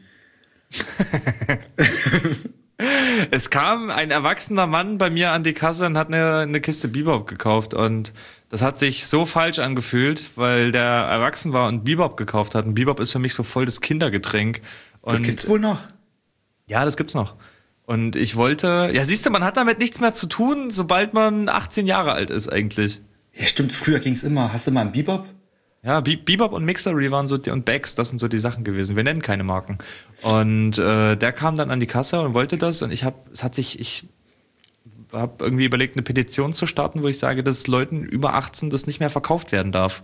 Es kam ein erwachsener Mann bei mir an die Kasse und hat eine, eine Kiste Bebop gekauft und das hat sich so falsch angefühlt, weil der erwachsen war und Bebop gekauft hat. Und Bebop ist für mich so voll das Kindergetränk. Und Das gibt's wohl noch. Ja, das gibt's noch. Und ich wollte, ja, siehst du, man hat damit nichts mehr zu tun, sobald man achtzehn Jahre alt ist eigentlich. Ja, stimmt, früher ging's immer. Hast du mal einen Bebop? Ja, Be- Bebop und Mixery waren so die, und Becks, das sind so die Sachen gewesen. Wir nennen keine Marken. Und äh, der kam dann an die Kasse und wollte das und ich habe, es hat sich, ich habe irgendwie überlegt, eine Petition zu starten, wo ich sage, dass Leuten über achtzehn das nicht mehr verkauft werden darf.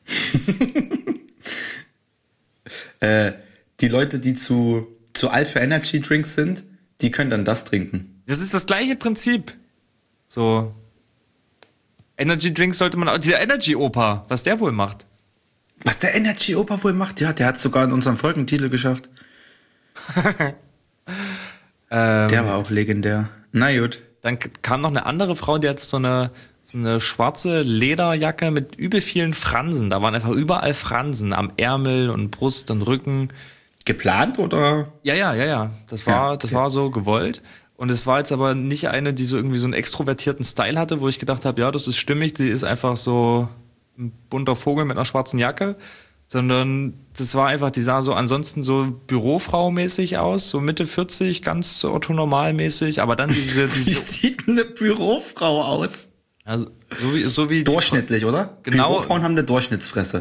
Äh, die Leute, die zu, zu alt für Energy Drinks sind, die können dann das trinken. Das ist das gleiche Prinzip. So, Energy Drinks sollte man auch, dieser Energy-Opa, was der wohl macht. Was der Energy-Opa wohl macht? Ja, der hat sogar in unserem Folgentitel geschafft. ähm, der war auch legendär. Na gut. Dann kam noch eine andere Frau, die hatte so eine, so eine schwarze Lederjacke mit übel vielen Fransen. Da waren einfach überall Fransen am Ärmel und Brust und Rücken. Geplant oder? Ja, ja, ja, ja. Das war, Ja, das okay. war so gewollt. Und es war jetzt aber nicht eine, die so irgendwie so einen extrovertierten Style hatte, wo ich gedacht habe, ja, das ist stimmig, die ist einfach so ein bunter Vogel mit einer schwarzen Jacke, sondern das war einfach, die sah so ansonsten so Bürofrau-mäßig aus, so Mitte vierzig, ganz orthonormal-mäßig, aber dann diese... Wie diese sieht eine Bürofrau aus? also, so wie, so wie die- Durchschnittlich, oder? Genau. Bürofrauen haben eine Durchschnittsfresse.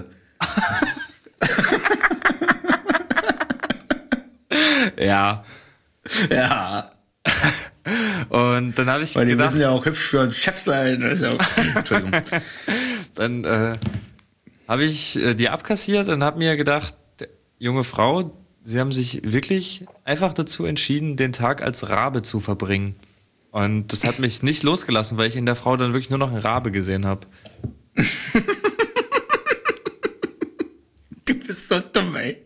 Ja. Ja. Und dann habe ich Weil die gedacht, müssen ja auch hübsch für einen Chef sein. Also, Entschuldigung. dann äh, habe ich äh, die abkassiert und habe mir gedacht, junge Frau, Sie haben sich wirklich einfach dazu entschieden, den Tag als Rabe zu verbringen. Und das hat mich nicht losgelassen, weil ich in der Frau dann wirklich nur noch einen Rabe gesehen habe. Du bist so dumm, ey.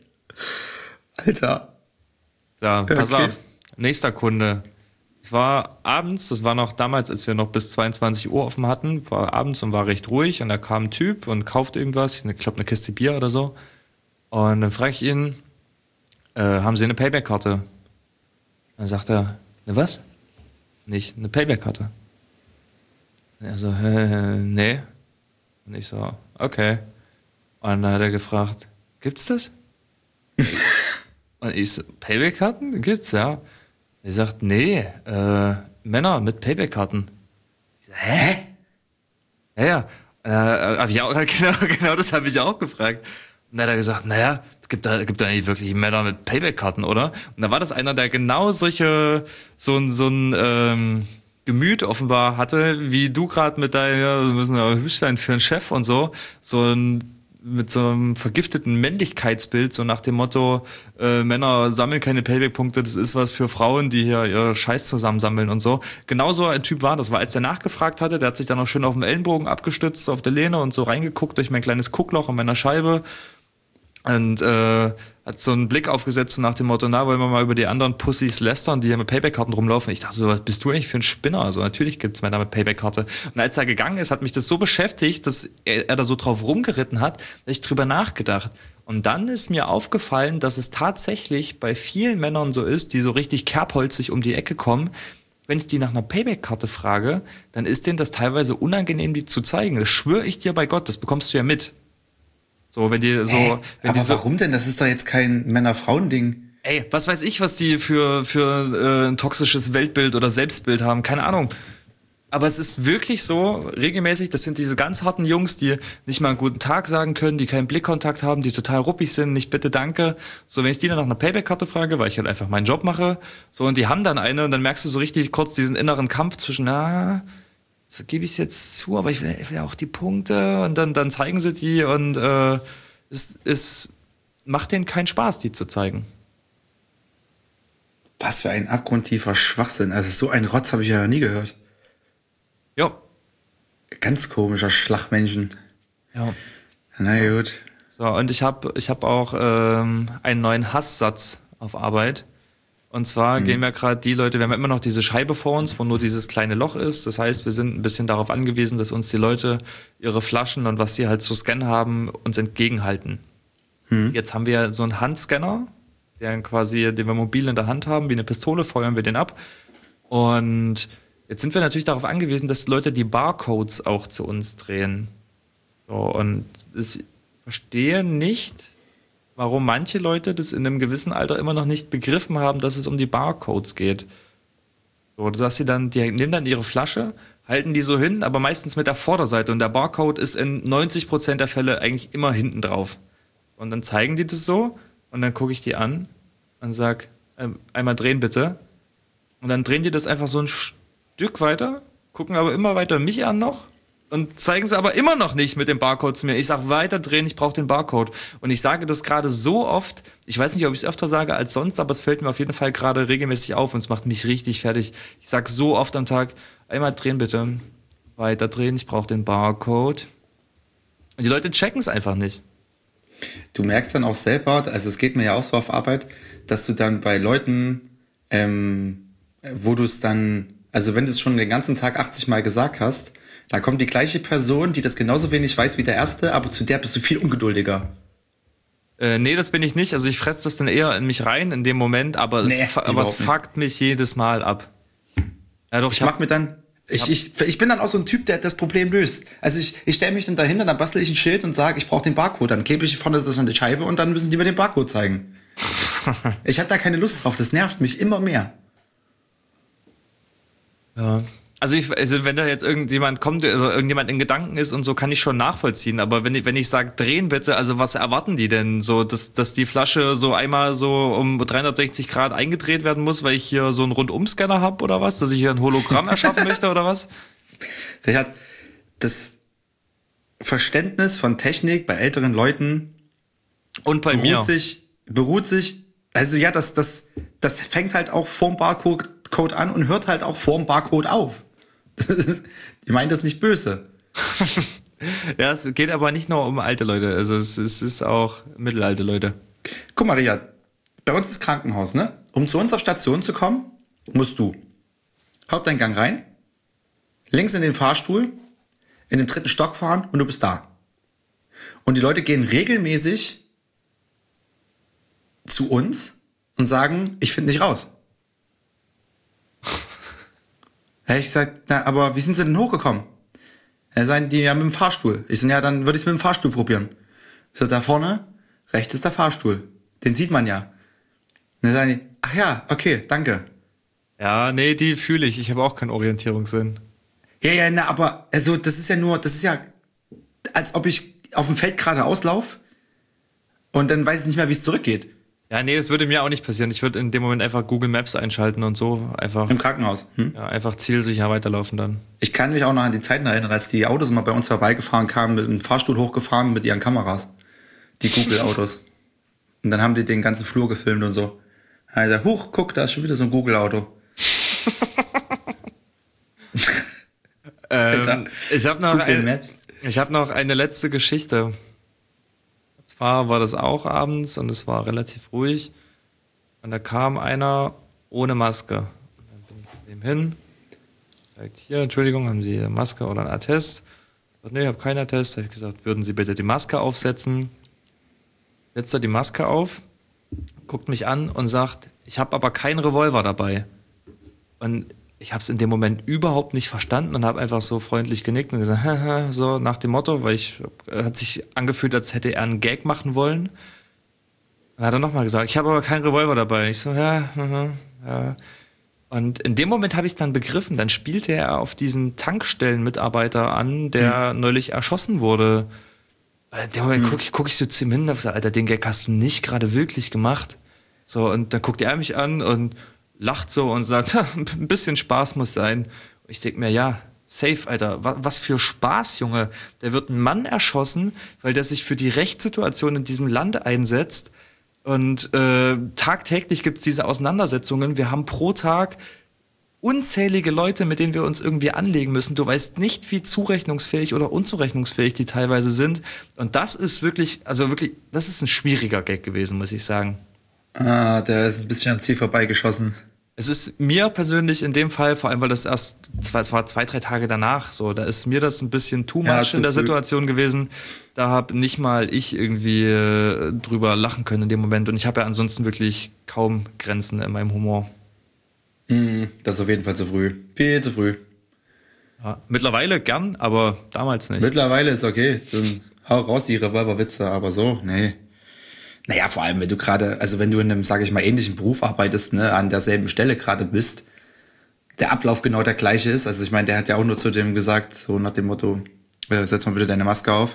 Alter. So, pass Okay. auf. Nächster Kunde. Es war abends, das war noch damals, als wir noch bis zweiundzwanzig Uhr offen hatten, war abends und war recht ruhig und da kam ein Typ und kauft irgendwas, ich glaube eine Kiste Bier oder so. Und dann frage ich ihn, äh, haben Sie eine Payback-Karte? Dann sagt er, eine was? Nicht, eine Payback-Karte. Und er so, äh, nee. Und ich so, okay. Und dann hat er gefragt, gibt's das? Und ich so, Payback-Karten? Gibt's, ja. Er sagt, nee, äh, Männer mit Payback-Karten. Ich so, hä? Ja, ja. Äh, hab ich auch, genau, genau das habe ich auch gefragt. Und dann hat er gesagt, naja, es gibt da, gibt da nicht wirklich Männer mit Payback-Karten, oder? Und da war das einer, der genau solche, so ein, so ein, ähm, Gemüt offenbar hatte, wie du gerade mit deinem, ja, wir müssen ja hübsch sein für einen Chef und so, so ein, mit so einem vergifteten Männlichkeitsbild, so nach dem Motto, äh, Männer sammeln keine Payback-Punkte, das ist was für Frauen, die hier ihr Scheiß zusammensammeln und so. Genauso ein Typ war das, weil als der nachgefragt hatte, der hat sich dann auch schön auf dem Ellenbogen abgestützt, auf der Lehne und so reingeguckt durch mein kleines Guckloch in meiner Scheibe und äh, hat so einen Blick aufgesetzt so nach dem Motto, na, wollen wir mal über die anderen Pussys lästern, die hier mit Payback-Karten rumlaufen. Ich dachte so, was bist du eigentlich für ein Spinner? Also natürlich gibt's Männer mit Payback-Karte. Und als er gegangen ist, hat mich das so beschäftigt, dass er, er da so drauf rumgeritten hat, dass ich drüber nachgedacht. Und dann ist mir aufgefallen, dass es tatsächlich bei vielen Männern so ist, die so richtig kerbholzig um die Ecke kommen. Wenn ich die nach einer Payback-Karte frage, dann ist denen das teilweise unangenehm, die zu zeigen. Das schwöre ich dir bei Gott, das bekommst du ja mit. So, wenn die so, Hä? wenn Aber die so, warum denn? Das ist doch jetzt kein Männer-Frauen-Ding. ey, was weiß ich, was die für, für äh, ein toxisches Weltbild oder Selbstbild haben, keine Ahnung. Aber es ist wirklich so, regelmäßig, das sind diese ganz harten Jungs, die nicht mal einen guten Tag sagen können, die keinen Blickkontakt haben, die total ruppig sind, nicht bitte, danke. So, wenn ich die dann nach einer Payback-Karte frage, weil ich halt einfach meinen Job mache, so, und die haben dann eine und dann merkst du so richtig kurz diesen inneren Kampf zwischen, na, so gebe ich es jetzt zu, aber ich will, ich will auch die Punkte und dann, dann zeigen sie die und äh, es, es macht denen keinen Spaß, die zu zeigen. Was für ein abgrundtiefer Schwachsinn. Also so einen Rotz habe ich ja noch nie gehört. Ja. Ganz komischer Schlagmenschen. Ja. Na gut. So, und ich habe ich hab auch ähm, einen neuen Hasssatz auf Arbeit. Und zwar mhm. gehen wir gerade die Leute, wir haben immer noch diese Scheibe vor uns, wo nur dieses kleine Loch ist. Das heißt, wir sind ein bisschen darauf angewiesen, dass uns die Leute ihre Flaschen und was sie halt zu scannen haben, uns entgegenhalten. Mhm. Jetzt haben wir so einen Handscanner, der quasi, den wir mobil in der Hand haben, wie eine Pistole, feuern wir den ab. Und jetzt sind wir natürlich darauf angewiesen, dass Leute die Barcodes auch zu uns drehen. So, und ich verstehe nicht, warum manche Leute das in einem gewissen Alter immer noch nicht begriffen haben, dass es um die Barcodes geht. So, dass sie dann, die nehmen dann ihre Flasche, halten die so hin, aber meistens mit der Vorderseite. Und der Barcode ist in neunzig Prozent der Fälle eigentlich immer hinten drauf. Und dann zeigen die das so und dann gucke ich die an und sag, äh, einmal drehen bitte. Und dann drehen die das einfach so ein Stück weiter, gucken aber immer weiter mich an noch und zeigen sie aber immer noch nicht mit dem Barcode zu mir. Ich sag weiter drehen, ich brauche den Barcode. Und ich sage das gerade so oft, ich weiß nicht, ob ich es öfter sage als sonst, aber es fällt mir auf jeden Fall gerade regelmäßig auf und es macht mich richtig fertig. Ich sag so oft am Tag, einmal drehen bitte. weiterdrehen, ich brauche den Barcode. Und die Leute checken es einfach nicht. Du merkst dann auch selber, also es geht mir ja auch so auf Arbeit, dass du dann bei Leuten, ähm, wo du es dann, also wenn du es schon den ganzen Tag achtzig Mal gesagt hast, dann kommt die gleiche Person, die das genauso wenig weiß wie der Erste, aber zu der bist du viel ungeduldiger. Äh, nee, das bin ich nicht. Also ich fresse das dann eher in mich rein in dem Moment, aber es, Nee, fa- aber es überhaupt nicht. fuckt mich jedes Mal ab. Ja, doch, Ich ich hab, mach mir dann, ich, ich, ich bin dann auch so ein Typ, der das Problem löst. Also ich, ich stelle mich dann dahinter, dann bastel ich ein Schild und sage, ich brauche den Barcode. Dann klebe ich vorne das an die Scheibe und dann müssen die mir den Barcode zeigen. Ich habe da keine Lust drauf, das nervt mich immer mehr. ja. Also, ich, also wenn da jetzt irgendjemand kommt oder irgendjemand in Gedanken ist und so, kann ich schon nachvollziehen. Aber wenn ich, wenn ich sage, drehen bitte, also was erwarten die denn? So, dass, dass die Flasche so einmal so um dreihundertsechzig Grad eingedreht werden muss, weil ich hier so einen Rundumscanner habe oder was? Dass ich hier ein Hologramm erschaffen möchte oder was? Richard, das Verständnis von Technik bei älteren Leuten Und bei mir. beruht sich, beruht sich, also ja, das, das, das fängt halt auch vorm Barcode Code an und hört halt auch vorm Barcode auf. Das ist, ich meine das nicht böse. Ja, es geht aber nicht nur um alte Leute. Also, es, es ist auch mittelalte Leute. Guck mal, Richard, bei uns ist Krankenhaus, ne? Um zu uns auf Station zu kommen, musst du Haupteingang rein, links in den Fahrstuhl, in den dritten Stock fahren und du bist da. Und die Leute gehen regelmäßig zu uns und sagen, ich finde nicht raus. Ja, ich sag, na, aber wie sind sie denn hochgekommen? Er sagt, die ja mit dem Fahrstuhl. Ich sag, ja, dann würde ich es mit dem Fahrstuhl probieren. So, da vorne, rechts ist der Fahrstuhl. Den sieht man ja. Und dann sagen die, ach ja, okay, danke. Ja, nee, die fühle ich. Ich habe auch keinen Orientierungssinn. Ja, ja, na, aber, also, das ist ja nur, das ist ja, als ob ich auf dem Feld gerade auslauf und dann weiß ich nicht mehr, wie es zurückgeht. Ja, nee, das würde mir auch nicht passieren. Ich würde in dem Moment einfach Google Maps einschalten und so einfach, Im Krankenhaus. Hm? ja, einfach zielsicher weiterlaufen dann. Ich kann mich auch noch an die Zeiten erinnern, als die Autos mal bei uns vorbeigefahren kamen, mit dem Fahrstuhl hochgefahren mit ihren Kameras. Die Google-Autos. Und dann haben die den ganzen Flur gefilmt und so. Also, huch, guck, da ist schon wieder so ein Google-Auto. Ähm, ich habe noch, Google ein, Maps. ich hab noch eine letzte Geschichte. Und zwar war das auch abends und es war relativ ruhig. Und da kam einer ohne Maske. Und dann bin ich zu ihm hin. Sagt, hier, Entschuldigung, haben Sie eine Maske oder einen Attest? Ich sag, nee, ich habe keinen Attest. Da habe ich gesagt, würden Sie bitte die Maske aufsetzen? Setzt er die Maske auf, guckt mich an und sagt, ich habe aber keinen Revolver dabei. Und ich habe es in dem Moment überhaupt nicht verstanden und habe einfach so freundlich genickt und gesagt, haha, so nach dem Motto, weil ich hat sich angefühlt, als hätte er einen Gag machen wollen. Dann hat er nochmal gesagt, ich habe aber keinen Revolver dabei. Ich so, ja, aha, ja. Und in dem Moment habe ich es dann begriffen. Dann spielte er auf diesen Tankstellenmitarbeiter an, der mhm. neulich erschossen wurde. Und in dem Moment mhm. gucke ich, guck ich so zu ihm hin und habe gesagt, Alter, den Gag hast du nicht gerade wirklich gemacht. So, und dann guckt er mich an und lacht so und sagt, ein bisschen Spaß muss sein. Und ich denke mir, ja, safe, Alter, was für Spaß, Junge. Da wird ein Mann erschossen, weil der sich für die Rechtssituation in diesem Land einsetzt. Und äh, tagtäglich gibt es diese Auseinandersetzungen. Wir haben pro Tag unzählige Leute, mit denen wir uns irgendwie anlegen müssen. Du weißt nicht, wie zurechnungsfähig oder unzurechnungsfähig die teilweise sind. Und das ist wirklich, also wirklich, das ist ein schwieriger Gag gewesen, muss ich sagen. Ah, der ist ein bisschen am Ziel vorbeigeschossen. Es ist mir persönlich in dem Fall, vor allem weil das erst, es war zwei, drei Tage danach, so, da ist mir das ein bisschen too much ja, in der früh. Situation gewesen. Da habe nicht mal ich irgendwie äh, drüber lachen können in dem Moment. Und ich habe ja ansonsten wirklich kaum Grenzen in meinem Humor. Mm, das ist auf jeden Fall zu früh. Viel zu früh. Ja, mittlerweile gern, aber damals nicht. Mittlerweile ist okay. Dann hau raus die Revolverwitze, aber so, nee. Naja, vor allem, wenn du gerade, also wenn du in einem, sage ich mal, ähnlichen Beruf arbeitest, ne, an derselben Stelle gerade bist, der Ablauf genau der gleiche ist. Also ich meine, der hat ja auch nur zu dem gesagt, so nach dem Motto, äh, setz mal bitte deine Maske auf.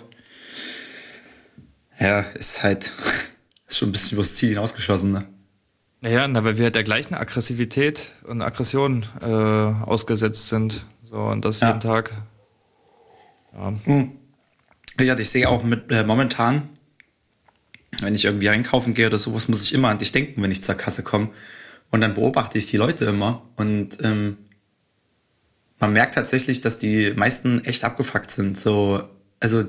Ja, ist halt ist schon ein bisschen übers Ziel hinausgeschossen, ne? Naja, na, weil wir der gleichen Aggressivität und Aggression äh, ausgesetzt sind. So, und das ja. jeden Tag. Ja. Hm. Ja, ich sehe auch mit äh, momentan, wenn ich irgendwie einkaufen gehe oder sowas, muss ich immer an dich denken, wenn ich zur Kasse komme. Und dann beobachte ich die Leute immer und ähm, man merkt tatsächlich, dass die meisten echt abgefuckt sind. So, also,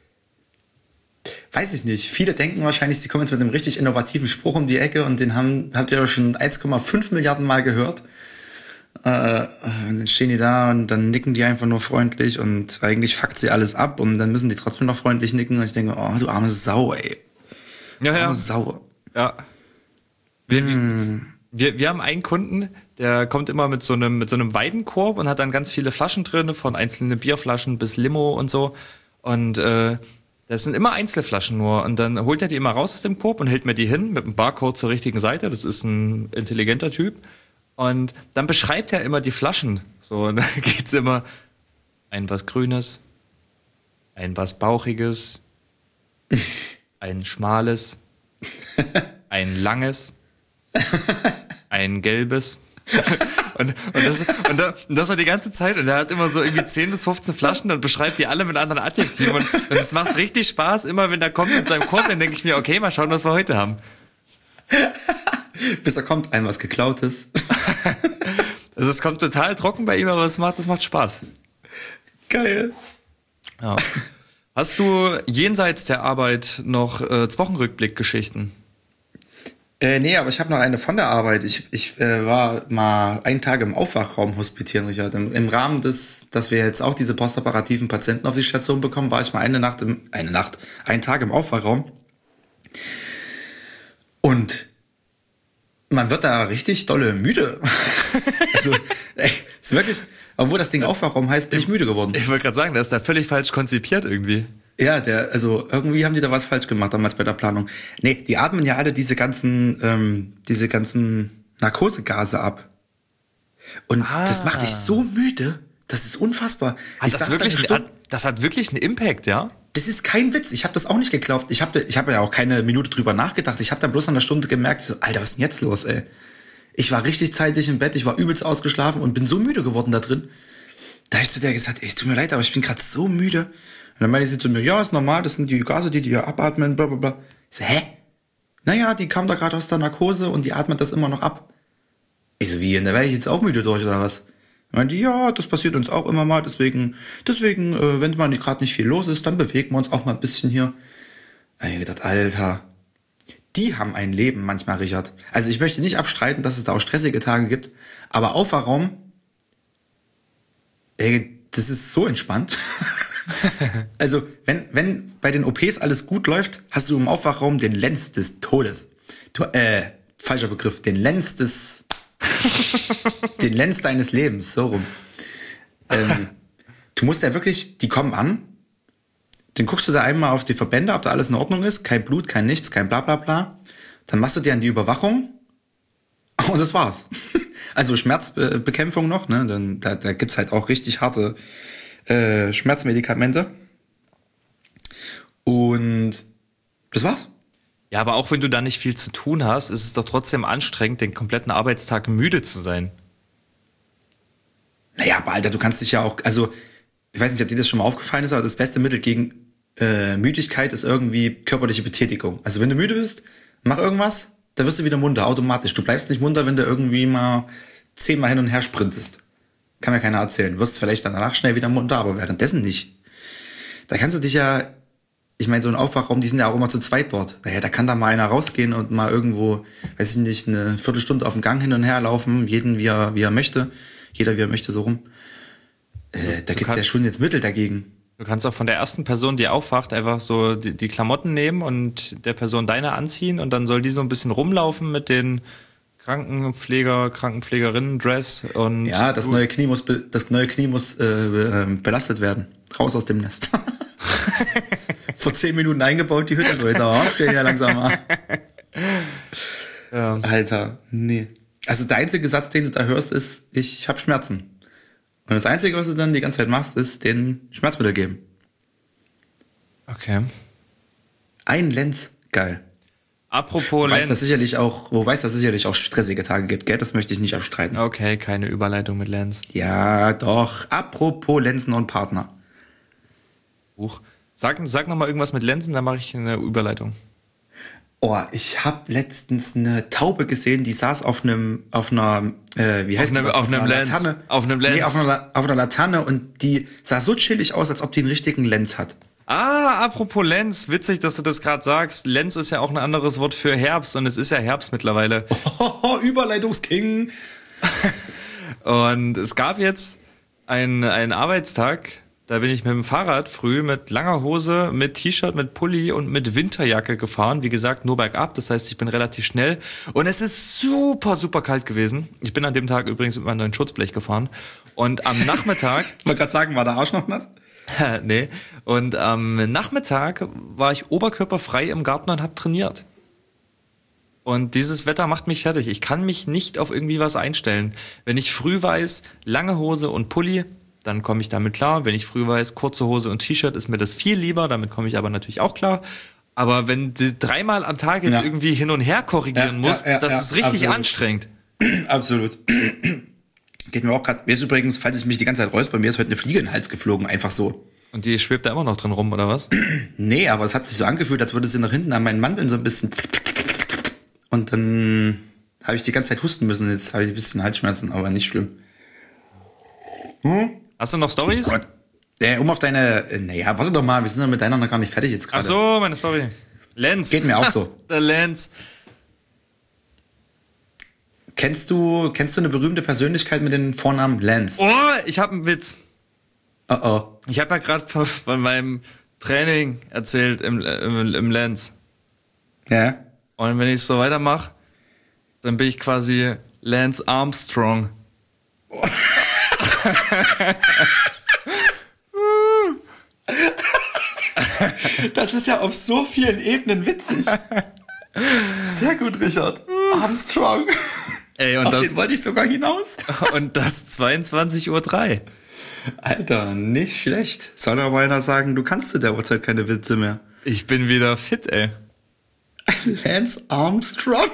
weiß ich nicht. Viele denken wahrscheinlich, sie kommen jetzt mit einem richtig innovativen Spruch um die Ecke und den haben, habt ihr ja schon eins Komma fünf Milliarden Mal gehört. Äh, und dann stehen die da und dann nicken die einfach nur freundlich und eigentlich fuckt sie alles ab und dann müssen die trotzdem noch freundlich nicken und ich denke, oh, du arme Sau, ey. Ja, ja. Arme Sau. Ja. Wir, hm. wir, wir haben einen Kunden, der kommt immer mit so einem, mit so einem Weidenkorb und hat dann ganz viele Flaschen drin, von einzelnen Bierflaschen bis Limo und so. Und äh, das sind immer Einzelflaschen nur. Und dann holt er die immer raus aus dem Korb und hält mir die hin mit einem Barcode zur richtigen Seite. Das ist ein intelligenter Typ. Und dann beschreibt er immer die Flaschen. So, und dann geht's immer ein was Grünes, ein was Bauchiges, ein schmales, ein langes, ein gelbes. und, und, das, und, das, und das war die ganze Zeit. Und er hat immer so irgendwie zehn bis fünfzehn Flaschen und beschreibt die alle mit anderen Adjektiven. Und, und es macht richtig Spaß, immer wenn er kommt mit seinem Korb, dann denke ich mir, okay, mal schauen, was wir heute haben. Bis er kommt, einem was Geklautes. Also es kommt total trocken bei ihm, aber es macht, das macht Spaß. Geil. Ja. Hast du jenseits der Arbeit noch äh, Wochenrückblick-Geschichten? Äh, nee, aber ich habe noch eine von der Arbeit. Ich, ich äh, war mal einen Tag im Aufwachraum hospitieren, Richard. Im, Im Rahmen des, dass wir jetzt auch diese postoperativen Patienten auf die Station bekommen, war ich mal eine Nacht, im, eine Nacht, einen Tag im Aufwachraum. Und man wird da richtig dolle müde. Also, ey, ist wirklich, obwohl das Ding Aufwachraum heißt, bin ich müde geworden. Ich wollte gerade sagen, das ist da völlig falsch konzipiert irgendwie. Ja, der, also irgendwie haben die da was falsch gemacht damals bei der Planung. Nee, die atmen ja alle diese ganzen, ähm, diese ganzen Narkosegase ab. Und ah. das macht dich so müde, das ist unfassbar. Hat ich das, wirklich ein, hat, das hat wirklich einen Impact, ja? Das ist kein Witz, ich habe das auch nicht geglaubt. Ich habe ich hab ja auch keine Minute drüber nachgedacht. Ich habe dann bloß nach einer Stunde gemerkt, so, Alter, was ist denn jetzt los, ey? Ich war richtig zeitig im Bett, ich war übelst ausgeschlafen und bin so müde geworden da drin. Da habe ich zu der gesagt, ey, es tut mir leid, aber ich bin gerade so müde. Und dann meinte sie zu mir, ja, ist normal, das sind die Gase, die die hier abatmen, bla bla bla. Ich so, hä? Naja, die kam da gerade aus der Narkose und die atmet das immer noch ab. Ich so, wie, und da wäre ich jetzt auch müde durch, oder was? Ich meinte, ja, das passiert uns auch immer mal, deswegen, deswegen, äh, wenn mal gerade nicht viel los ist, dann bewegen wir uns auch mal ein bisschen hier. Da hab ich gedacht, Alter, die haben ein Leben manchmal, Richard. Also ich möchte nicht abstreiten, dass es da auch stressige Tage gibt, aber Aufwachraum, ey, das ist so entspannt. Also, wenn, wenn bei den O Ps alles gut läuft, hast du im Aufwachraum den Lenz des Todes. Du, äh, falscher Begriff, den Lenz des, den Lenz deines Lebens, so rum. Ähm, du musst ja wirklich, die kommen an, dann guckst du da einmal auf die Verbände, ob da alles in Ordnung ist, kein Blut, kein nichts, kein bla bla bla. Dann machst du dir an die Überwachung und das war's. Also Schmerzbekämpfung noch, ne? Dann, da, da gibt's halt auch richtig harte äh, Schmerzmedikamente. Und das war's. Ja, aber auch wenn du da nicht viel zu tun hast, ist es doch trotzdem anstrengend, den kompletten Arbeitstag müde zu sein. Naja, aber Alter, du kannst dich ja auch, also ich weiß nicht, ob dir das schon mal aufgefallen ist, aber das beste Mittel gegen äh, Müdigkeit ist irgendwie körperliche Betätigung. Also wenn du müde bist, mach irgendwas, da wirst du wieder munter, automatisch. Du bleibst nicht munter, wenn du irgendwie mal zehnmal hin und her sprintest. Kann mir keiner erzählen. Wirst vielleicht danach schnell wieder munter, aber währenddessen nicht. Da kannst du dich ja, ich meine, so ein Aufwachraum, die sind ja auch immer zu zweit dort. Naja, da kann da mal einer rausgehen und mal irgendwo, weiß ich nicht, eine Viertelstunde auf dem Gang hin und her laufen, jeden wie er, wie er möchte. Jeder wie er möchte, so rum. Äh, da gibt's ja schon jetzt Mittel dagegen. Du kannst auch von der ersten Person, die aufwacht, einfach so die, die Klamotten nehmen und der Person deine anziehen und dann soll die so ein bisschen rumlaufen mit den Krankenpfleger, Krankenpflegerinnen, Dress und... Ja, das neue Knie muss, be, das neue Knie muss äh, belastet werden. Raus aus dem Nest. Vor zehn Minuten eingebaut, die Hütte so jetzt aber aufstehen ja langsam mal. Ja. Alter, nee. Also der einzige Satz, den du da hörst, ist, ich habe Schmerzen. Und das Einzige, was du dann die ganze Zeit machst, ist den Schmerzmittel geben. Okay. Ein Lenz, geil. Apropos Lenz. Lenz. Das sicherlich auch, wobei es da sicherlich auch stressige Tage gibt, gell? Das möchte ich nicht abstreiten. Okay, keine Überleitung mit Lenz. Ja, doch. Apropos Lenzen und Partner. Huch. Sag, sag nochmal irgendwas mit Lenzen, dann mache ich eine Überleitung. Oh, ich habe letztens eine Taube gesehen, die saß auf einem, auf einer, äh, wie heißt Auf einem- das? auf einem Lens. Laterne. Auf einem Lens. Nee, auf einer, La- auf einer Laterne und die sah so chillig aus, als ob die einen richtigen Lens hat. Ah, apropos Lenz, witzig, dass du das gerade sagst. Lenz ist ja auch ein anderes Wort für Herbst und es ist ja Herbst mittlerweile. Oh, Überleitungsking. Und es gab jetzt einen, einen Arbeitstag, da bin ich mit dem Fahrrad früh mit langer Hose, mit T-Shirt, mit Pulli und mit Winterjacke gefahren. Wie gesagt, nur bergab, das heißt, ich bin relativ schnell. Und es ist super, super kalt gewesen. Ich bin an dem Tag übrigens mit meinem neuen Schutzblech gefahren. Und am Nachmittag... Ich wollte gerade sagen, war der Arsch noch nass? nee. Und am Nachmittag war ich oberkörperfrei im Garten und habe trainiert. Und dieses Wetter macht mich fertig. Ich kann mich nicht auf irgendwie was einstellen. Wenn ich früh weiß, lange Hose und Pulli, dann komme ich damit klar. Wenn ich früh weiß, kurze Hose und T-Shirt, ist mir das viel lieber. Damit komme ich aber natürlich auch klar. Aber wenn du dreimal am Tag jetzt Ja. irgendwie hin und her korrigieren Ja, musst, ja, ja, das ja, ist richtig absolut. anstrengend. Absolut. Geht mir auch gerade. Mir ist übrigens, falls ich mich die ganze Zeit räusper, mir ist heute eine Fliege in den Hals geflogen, einfach so. Und die schwebt da immer noch drin rum, oder was? Nee, aber es hat sich so angefühlt, als würde sie nach hinten an meinen Mandeln so ein bisschen. Und dann habe ich die ganze Zeit husten müssen. Jetzt habe ich ein bisschen Halsschmerzen, aber nicht schlimm. Hast du noch Storys? Äh, um auf deine. äh, Naja, warte doch mal, wir sind ja mit deiner noch gar nicht fertig jetzt Ach gerade. so, meine Story. Lenz. Geht mir auch so. Der Lenz. Kennst du, kennst du eine berühmte Persönlichkeit mit dem Vornamen Lance? Oh, ich habe einen Witz. Oh oh. Ich habe ja gerade von, von meinem Training erzählt im, im, im Lenz. Ja. Und wenn ich so weitermache, dann bin ich quasi Lance Armstrong. Das ist ja auf so vielen Ebenen witzig. Sehr gut, Richard. Armstrong. Ey, und Auf das, den wollte ich sogar hinaus. und das zweiundzwanzig Uhr drei. Alter, nicht schlecht. Soll aber einer sagen, du kannst zu der Uhrzeit keine Witze mehr. Ich bin wieder fit, ey. Lance Armstrong?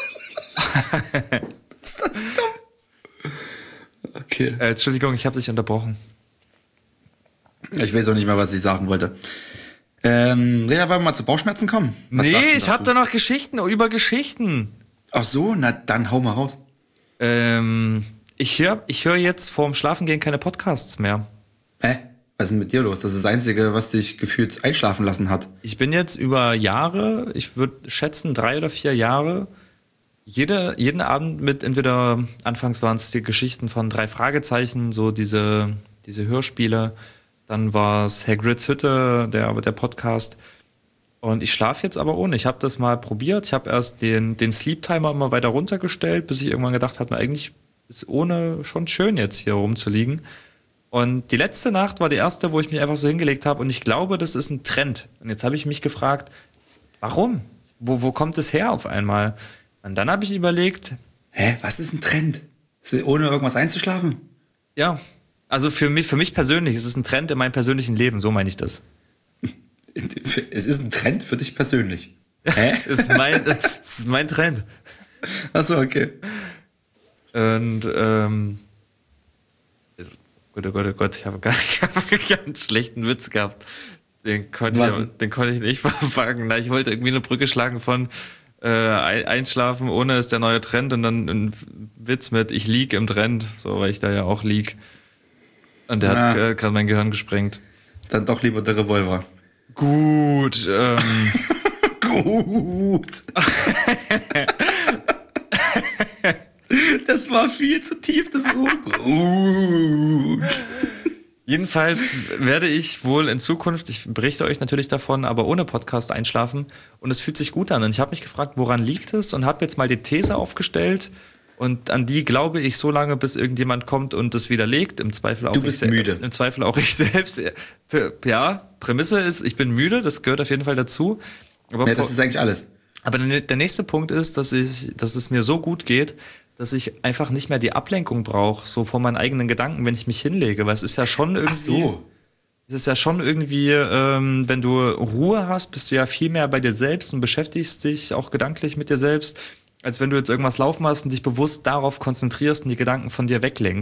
Ist das dumm? Okay. Äh, Entschuldigung, ich habe dich unterbrochen. Ich weiß auch nicht mehr, was ich sagen wollte. Ähm, ja, wollen wir mal zu Bauchschmerzen kommen? Was nee, sagst du ich habe dazu? da noch Geschichten über Geschichten. Ach so, na dann hau mal raus. Ähm, ich höre ich hör jetzt vorm Schlafengehen keine Podcasts mehr. Hä? Was ist denn mit dir los? Das ist das Einzige, was dich gefühlt einschlafen lassen hat. Ich bin jetzt über Jahre, ich würde schätzen drei oder vier Jahre, jede, jeden Abend mit entweder, anfangs waren es die Geschichten von drei Fragezeichen, so diese, diese Hörspiele, dann war es Hagrids Hütte, der, der Podcast. Und ich schlafe jetzt aber ohne. Ich habe das mal probiert. Ich habe erst den, den Sleep-Timer immer weiter runtergestellt, bis ich irgendwann gedacht habe, na, eigentlich ist ohne schon schön jetzt hier rumzuliegen. Und die letzte Nacht war die erste, wo ich mich einfach so hingelegt habe. Und ich glaube, das ist ein Trend. Und jetzt habe ich mich gefragt, warum? Wo, wo kommt es her auf einmal? Und dann habe ich überlegt, Hä? Was ist ein Trend? Ist- Ohne irgendwas einzuschlafen? ja, also für mich, für mich persönlich ist es ein Trend in meinem persönlichen Leben, so meine ich das. Es ist ein Trend für dich persönlich. Hä? Das ist mein, das ist mein Trend. Achso, okay. Und ähm, also, Gott, oh Gott, oh Gott, ich habe gar ich habe einen ganz schlechten Witz gehabt. Den konnte, Was ich, denn? den konnte ich nicht verpacken. Na, ich wollte irgendwie eine Brücke schlagen von äh, ein- Einschlafen ohne ist der neue Trend und dann ein Witz mit ich lieg im Trend, so weil ich da ja auch lieg. Und der Ah. hat äh, gerade mein Gehirn gesprengt. Dann doch lieber der Revolver. Gut, ähm, Gut. Das war viel zu tief, das U. Gut. jedenfalls werde ich wohl in Zukunft, ich berichte euch natürlich davon, aber ohne Podcast einschlafen und es fühlt sich gut an. Und ich habe mich gefragt, woran liegt es und habe jetzt mal die These aufgestellt und an die glaube ich so lange, bis irgendjemand kommt und das widerlegt. Im Zweifel auch Du ich bist se- müde. Im Zweifel auch ich selbst. Ja, Prämisse ist, ich bin müde, das gehört auf jeden Fall dazu. Aber Ja, das ist eigentlich alles. Aber der der nächste Punkt ist, dass, ich, dass es mir so gut geht, dass ich einfach nicht mehr die Ablenkung brauche, so vor meinen eigenen Gedanken, wenn ich mich hinlege. Weil es ist ja schon irgendwie, Ach so. es ist ja schon irgendwie, ähm, wenn du Ruhe hast, bist du ja viel mehr bei dir selbst und beschäftigst dich auch gedanklich mit dir selbst, als wenn du jetzt irgendwas laufen hast und dich bewusst darauf konzentrierst und die Gedanken von dir weglenkst.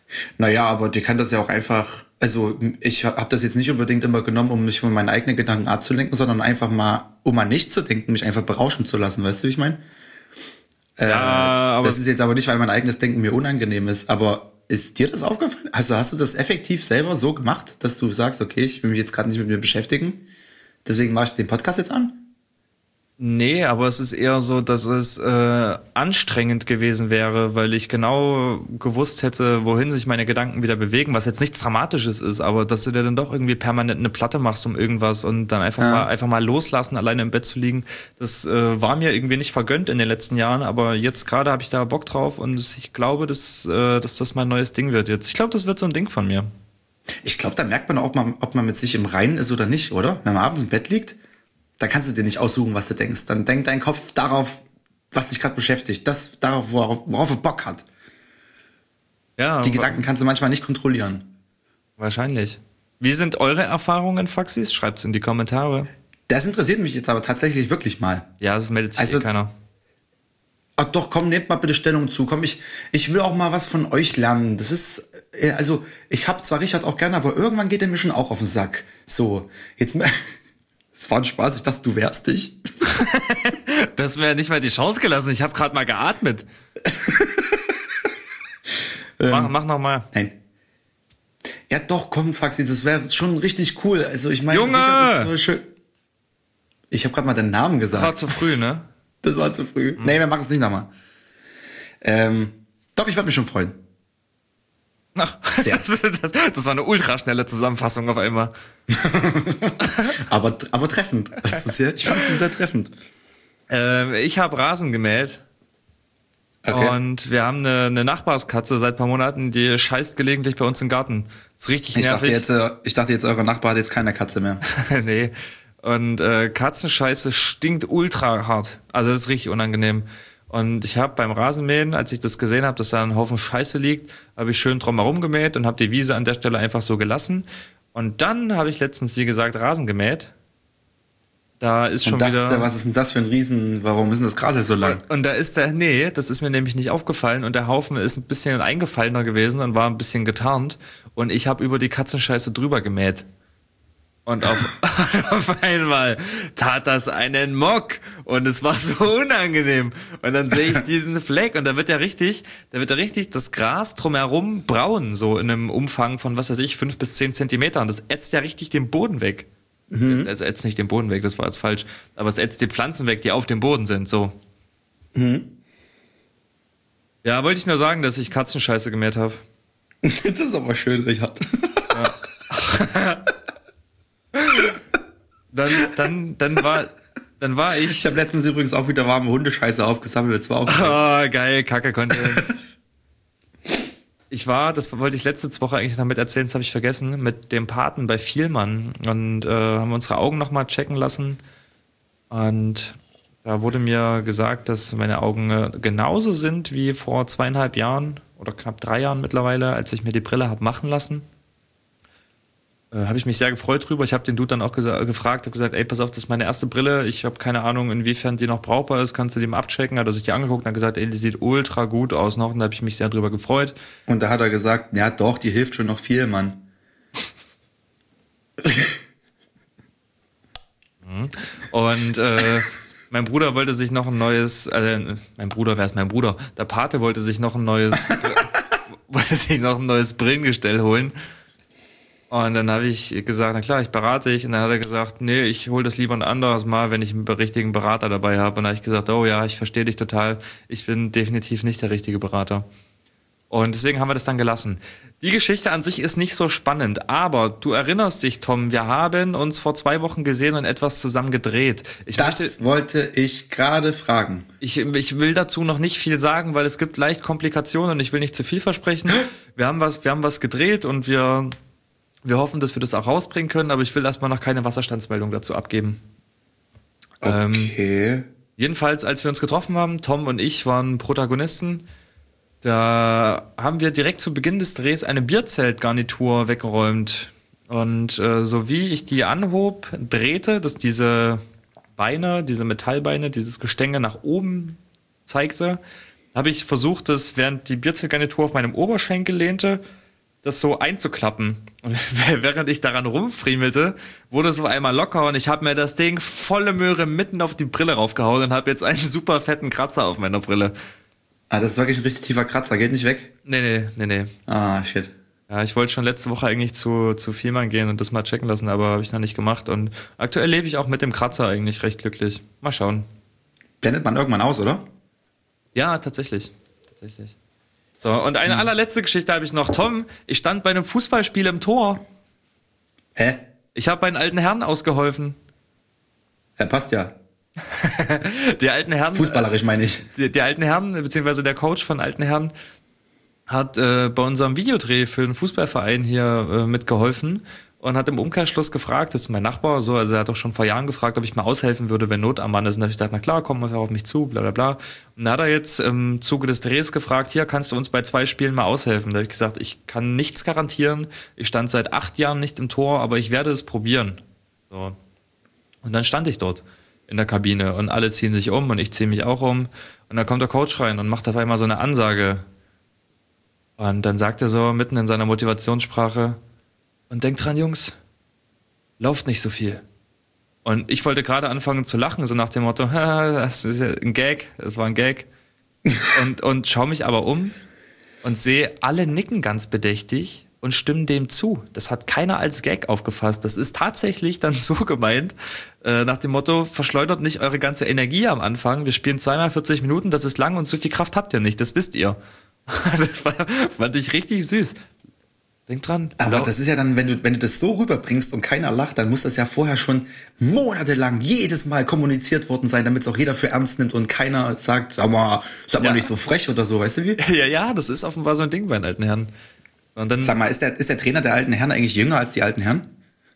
Naja, aber die kann das ja auch einfach, also ich habe das jetzt nicht unbedingt immer genommen, um mich von meinen eigenen Gedanken abzulenken, sondern einfach mal, um mal nicht zu denken, mich einfach berauschen zu lassen, weißt du, wie ich meine? Äh, Ja, aber das ist jetzt aber nicht, weil mein eigenes Denken mir unangenehm ist, aber ist dir das aufgefallen? Also hast du das effektiv selber so gemacht, dass du sagst, okay, ich will mich jetzt gerade nicht mit mir beschäftigen, deswegen mache ich den Podcast jetzt an? Nee, aber es ist eher so, dass es äh, anstrengend gewesen wäre, weil ich genau gewusst hätte, wohin sich meine Gedanken wieder bewegen, was jetzt nichts Dramatisches ist, aber dass du dir dann doch irgendwie permanent eine Platte machst um irgendwas und dann einfach, ja. mal, einfach mal loslassen, alleine im Bett zu liegen, das äh, war mir irgendwie nicht vergönnt in den letzten Jahren, aber jetzt gerade habe ich da Bock drauf und ich glaube, dass, äh, dass das mein neues Ding wird jetzt. Ich glaube, das wird so ein Ding von mir. Ich glaube, da merkt man auch, ob man, ob man mit sich im Reinen ist oder nicht, oder? Wenn man abends im Bett liegt, da kannst du dir nicht aussuchen, was du denkst. Dann denkt dein Kopf darauf, was dich gerade beschäftigt. Das darauf, worauf, worauf er Bock hat. Ja, die Gedanken kannst du manchmal nicht kontrollieren. Wahrscheinlich. Wie sind eure Erfahrungen, Faxis? Schreibt's in die Kommentare. Das interessiert mich jetzt aber tatsächlich wirklich mal. Ja, das meldet sich also, eh keiner. Ach doch, komm, nehmt mal bitte Stellung zu. Komm, ich, ich will auch mal was von euch lernen. Das ist, also, ich hab zwar Richard auch gerne, aber irgendwann geht er mir schon auch auf den Sack. So, jetzt... Es war ein Spaß, ich dachte, du wärst dich. Das wäre nicht mal die Chance gelassen, ich habe gerade mal geatmet. ähm, mach mach nochmal. Nein. Ja doch, komm, Faxi, das wäre schon richtig cool. Also ich meine, Junge! Das ist so schön. Ich habe gerade mal den Namen gesagt. Das war zu früh, ne? Das war zu früh. Mhm. Nee, wir machen es nicht nochmal. Ähm, doch, ich würde mich schon freuen. Ach, das, das, das war eine ultraschnelle Zusammenfassung auf einmal. aber, aber treffend. Das ist ja, ich fand sie sehr treffend. Ähm, ich habe Rasen gemäht. Okay. Und wir haben eine, eine Nachbarskatze seit ein paar Monaten, die scheißt gelegentlich bei uns im Garten. Ist richtig ich nervig. Dachte jetzt, ich dachte jetzt, eure Nachbar hat jetzt keine Katze mehr. Nee. Und äh, Katzenscheiße stinkt ultra hart. Also das ist richtig unangenehm. Und ich habe beim Rasenmähen, als ich das gesehen habe, dass da ein Haufen Scheiße liegt, habe ich schön drum herum gemäht und habe die Wiese an der Stelle einfach so gelassen. Und dann habe ich letztens, wie gesagt, Rasen gemäht. Da ist schon und wieder... Der, was ist denn das für ein Riesen... Warum ist denn das Gras so lang? Und, und da ist der... Nee, das ist mir nämlich nicht aufgefallen. Und der Haufen ist ein bisschen eingefallener gewesen und war ein bisschen getarnt. Und ich habe über die Katzenscheiße drüber gemäht. Und auf, auf einmal tat das einen Mock und es war so unangenehm. Und dann sehe ich diesen Fleck und da wird ja richtig, da wird ja richtig das Gras drumherum braun, so in einem Umfang von, was weiß ich, fünf bis zehn Zentimeter. Und das ätzt ja richtig den Boden weg. Mhm. Es ätzt nicht den Boden weg, das war jetzt falsch. Aber es ätzt die Pflanzen weg, die auf dem Boden sind, so. Mhm. Ja, wollte ich nur sagen, dass ich Katzenscheiße gemäht habe. Das ist aber schön, Richard. Ja. Dann, dann, dann war, dann war ich. Ich habe letztens übrigens auch wieder warme Hundescheiße aufgesammelt. Das war auch oh, geil, Kacke-Content. Ich war, das wollte ich letzte Woche eigentlich noch mit erzählen, das habe ich vergessen, mit dem Paten bei Vielmann und äh, haben unsere Augen nochmal checken lassen. Und da wurde mir gesagt, dass meine Augen genauso sind wie vor zweieinhalb Jahren oder knapp drei Jahren mittlerweile, als ich mir die Brille habe machen lassen. Äh, habe ich mich sehr gefreut drüber. Ich habe den Dude dann auch gesa- gefragt, habe gesagt, ey, pass auf, das ist meine erste Brille. Ich habe keine Ahnung, inwiefern die noch brauchbar ist. Kannst du die mal abchecken? Hat er sich die angeguckt und hat gesagt, ey, die sieht ultra gut aus noch. Und da habe ich mich sehr drüber gefreut. Und da hat er gesagt, ja doch, die hilft schon noch viel, Mann. Und äh, mein Bruder wollte sich noch ein neues, äh, mein Bruder, wer ist mein Bruder? Der Pate wollte sich noch ein neues, wollte sich noch ein neues Brillengestell holen. Und dann habe ich gesagt, na klar, ich berate dich. Und dann hat er gesagt, nee, ich hole das lieber ein anderes Mal, wenn ich einen richtigen Berater dabei habe. Und dann habe ich gesagt, oh ja, ich verstehe dich total. Ich bin definitiv nicht der richtige Berater. Und deswegen haben wir das dann gelassen. Die Geschichte an sich ist nicht so spannend, aber du erinnerst dich, Tom, wir haben uns vor zwei Wochen gesehen und etwas zusammen gedreht. Ich das möchte, wollte ich gerade fragen. Ich, ich will dazu noch nicht viel sagen, weil es gibt leicht Komplikationen und ich will nicht zu viel versprechen. Wir haben was, wir haben was gedreht und wir... Wir hoffen, dass wir das auch rausbringen können, aber ich will erstmal noch keine Wasserstandsmeldung dazu abgeben. Okay. Ähm, jedenfalls, als wir uns getroffen haben, Tom und ich waren Protagonisten, da haben wir direkt zu Beginn des Drehs eine Bierzeltgarnitur weggeräumt. Und äh, so wie ich die anhob, drehte, dass diese Beine, diese Metallbeine, dieses Gestänge nach oben zeigte, habe ich versucht, das während die Bierzeltgarnitur auf meinem Oberschenkel lehnte, das so einzuklappen. Und während ich daran rumfriemelte, wurde es auf einmal locker und ich habe mir das Ding volle Möhre mitten auf die Brille raufgehauen und habe jetzt einen super fetten Kratzer auf meiner Brille. Ah, das ist wirklich ein richtig tiefer Kratzer, geht nicht weg? Nee, nee, nee, nee. Ah, shit. Ja, ich wollte schon letzte Woche eigentlich zu, zu Vielmann gehen und das mal checken lassen, aber habe ich noch nicht gemacht. Und aktuell lebe ich auch mit dem Kratzer eigentlich recht glücklich. Mal schauen. Blendet man irgendwann aus, oder? Ja, tatsächlich. Tatsächlich. So, und eine allerletzte Geschichte habe ich noch. Tom, ich stand bei einem Fußballspiel im Tor. Hä? Ich habe meinen alten Herrn ausgeholfen. Ja, passt ja. Die alten Herren... Fußballerisch meine ich. Die, die alten Herren, beziehungsweise der Coach von alten Herren, hat äh, bei unserem Videodreh für den Fußballverein hier äh, mitgeholfen und hat im Umkehrschluss gefragt, das ist mein Nachbar, so, also er hat doch schon vor Jahren gefragt, ob ich mal aushelfen würde, wenn Not am Mann ist. Und da habe ich gesagt, na klar, komm einfach auf mich zu, bla bla bla. Und dann hat er jetzt im Zuge des Drehs gefragt, hier, kannst du uns bei zwei Spielen mal aushelfen? Da habe ich gesagt, ich kann nichts garantieren, ich stand seit acht Jahren nicht im Tor, aber ich werde es probieren. So. Und dann stand ich dort in der Kabine und alle ziehen sich um und ich ziehe mich auch um. Und dann kommt der Coach rein und macht auf einmal so eine Ansage. Und dann sagt er so mitten in seiner Motivationssprache, und denkt dran, Jungs, lauft nicht so viel. Und ich wollte gerade anfangen zu lachen, so nach dem Motto, das ist ja ein Gag, das war ein Gag. und, und schaue mich aber um und sehe, alle nicken ganz bedächtig und stimmen dem zu. Das hat keiner als Gag aufgefasst. Das ist tatsächlich dann so gemeint, äh, nach dem Motto, verschleudert nicht eure ganze Energie am Anfang. Wir spielen zweimal vierzig Minuten, das ist lang und so viel Kraft habt ihr nicht, das wisst ihr. Das war, fand ich richtig süß. Denk dran. Aber das ist ja dann, wenn du, wenn du das so rüberbringst und keiner lacht, dann muss das ja vorher schon monatelang jedes Mal kommuniziert worden sein, damit es auch jeder für ernst nimmt und keiner sagt, sag mal, sag mal ja. nicht so frech oder so, weißt du wie? Ja, ja, das ist offenbar so ein Ding bei den alten Herren. Und dann, sag mal, ist der, ist der Trainer der alten Herren eigentlich jünger als die alten Herren?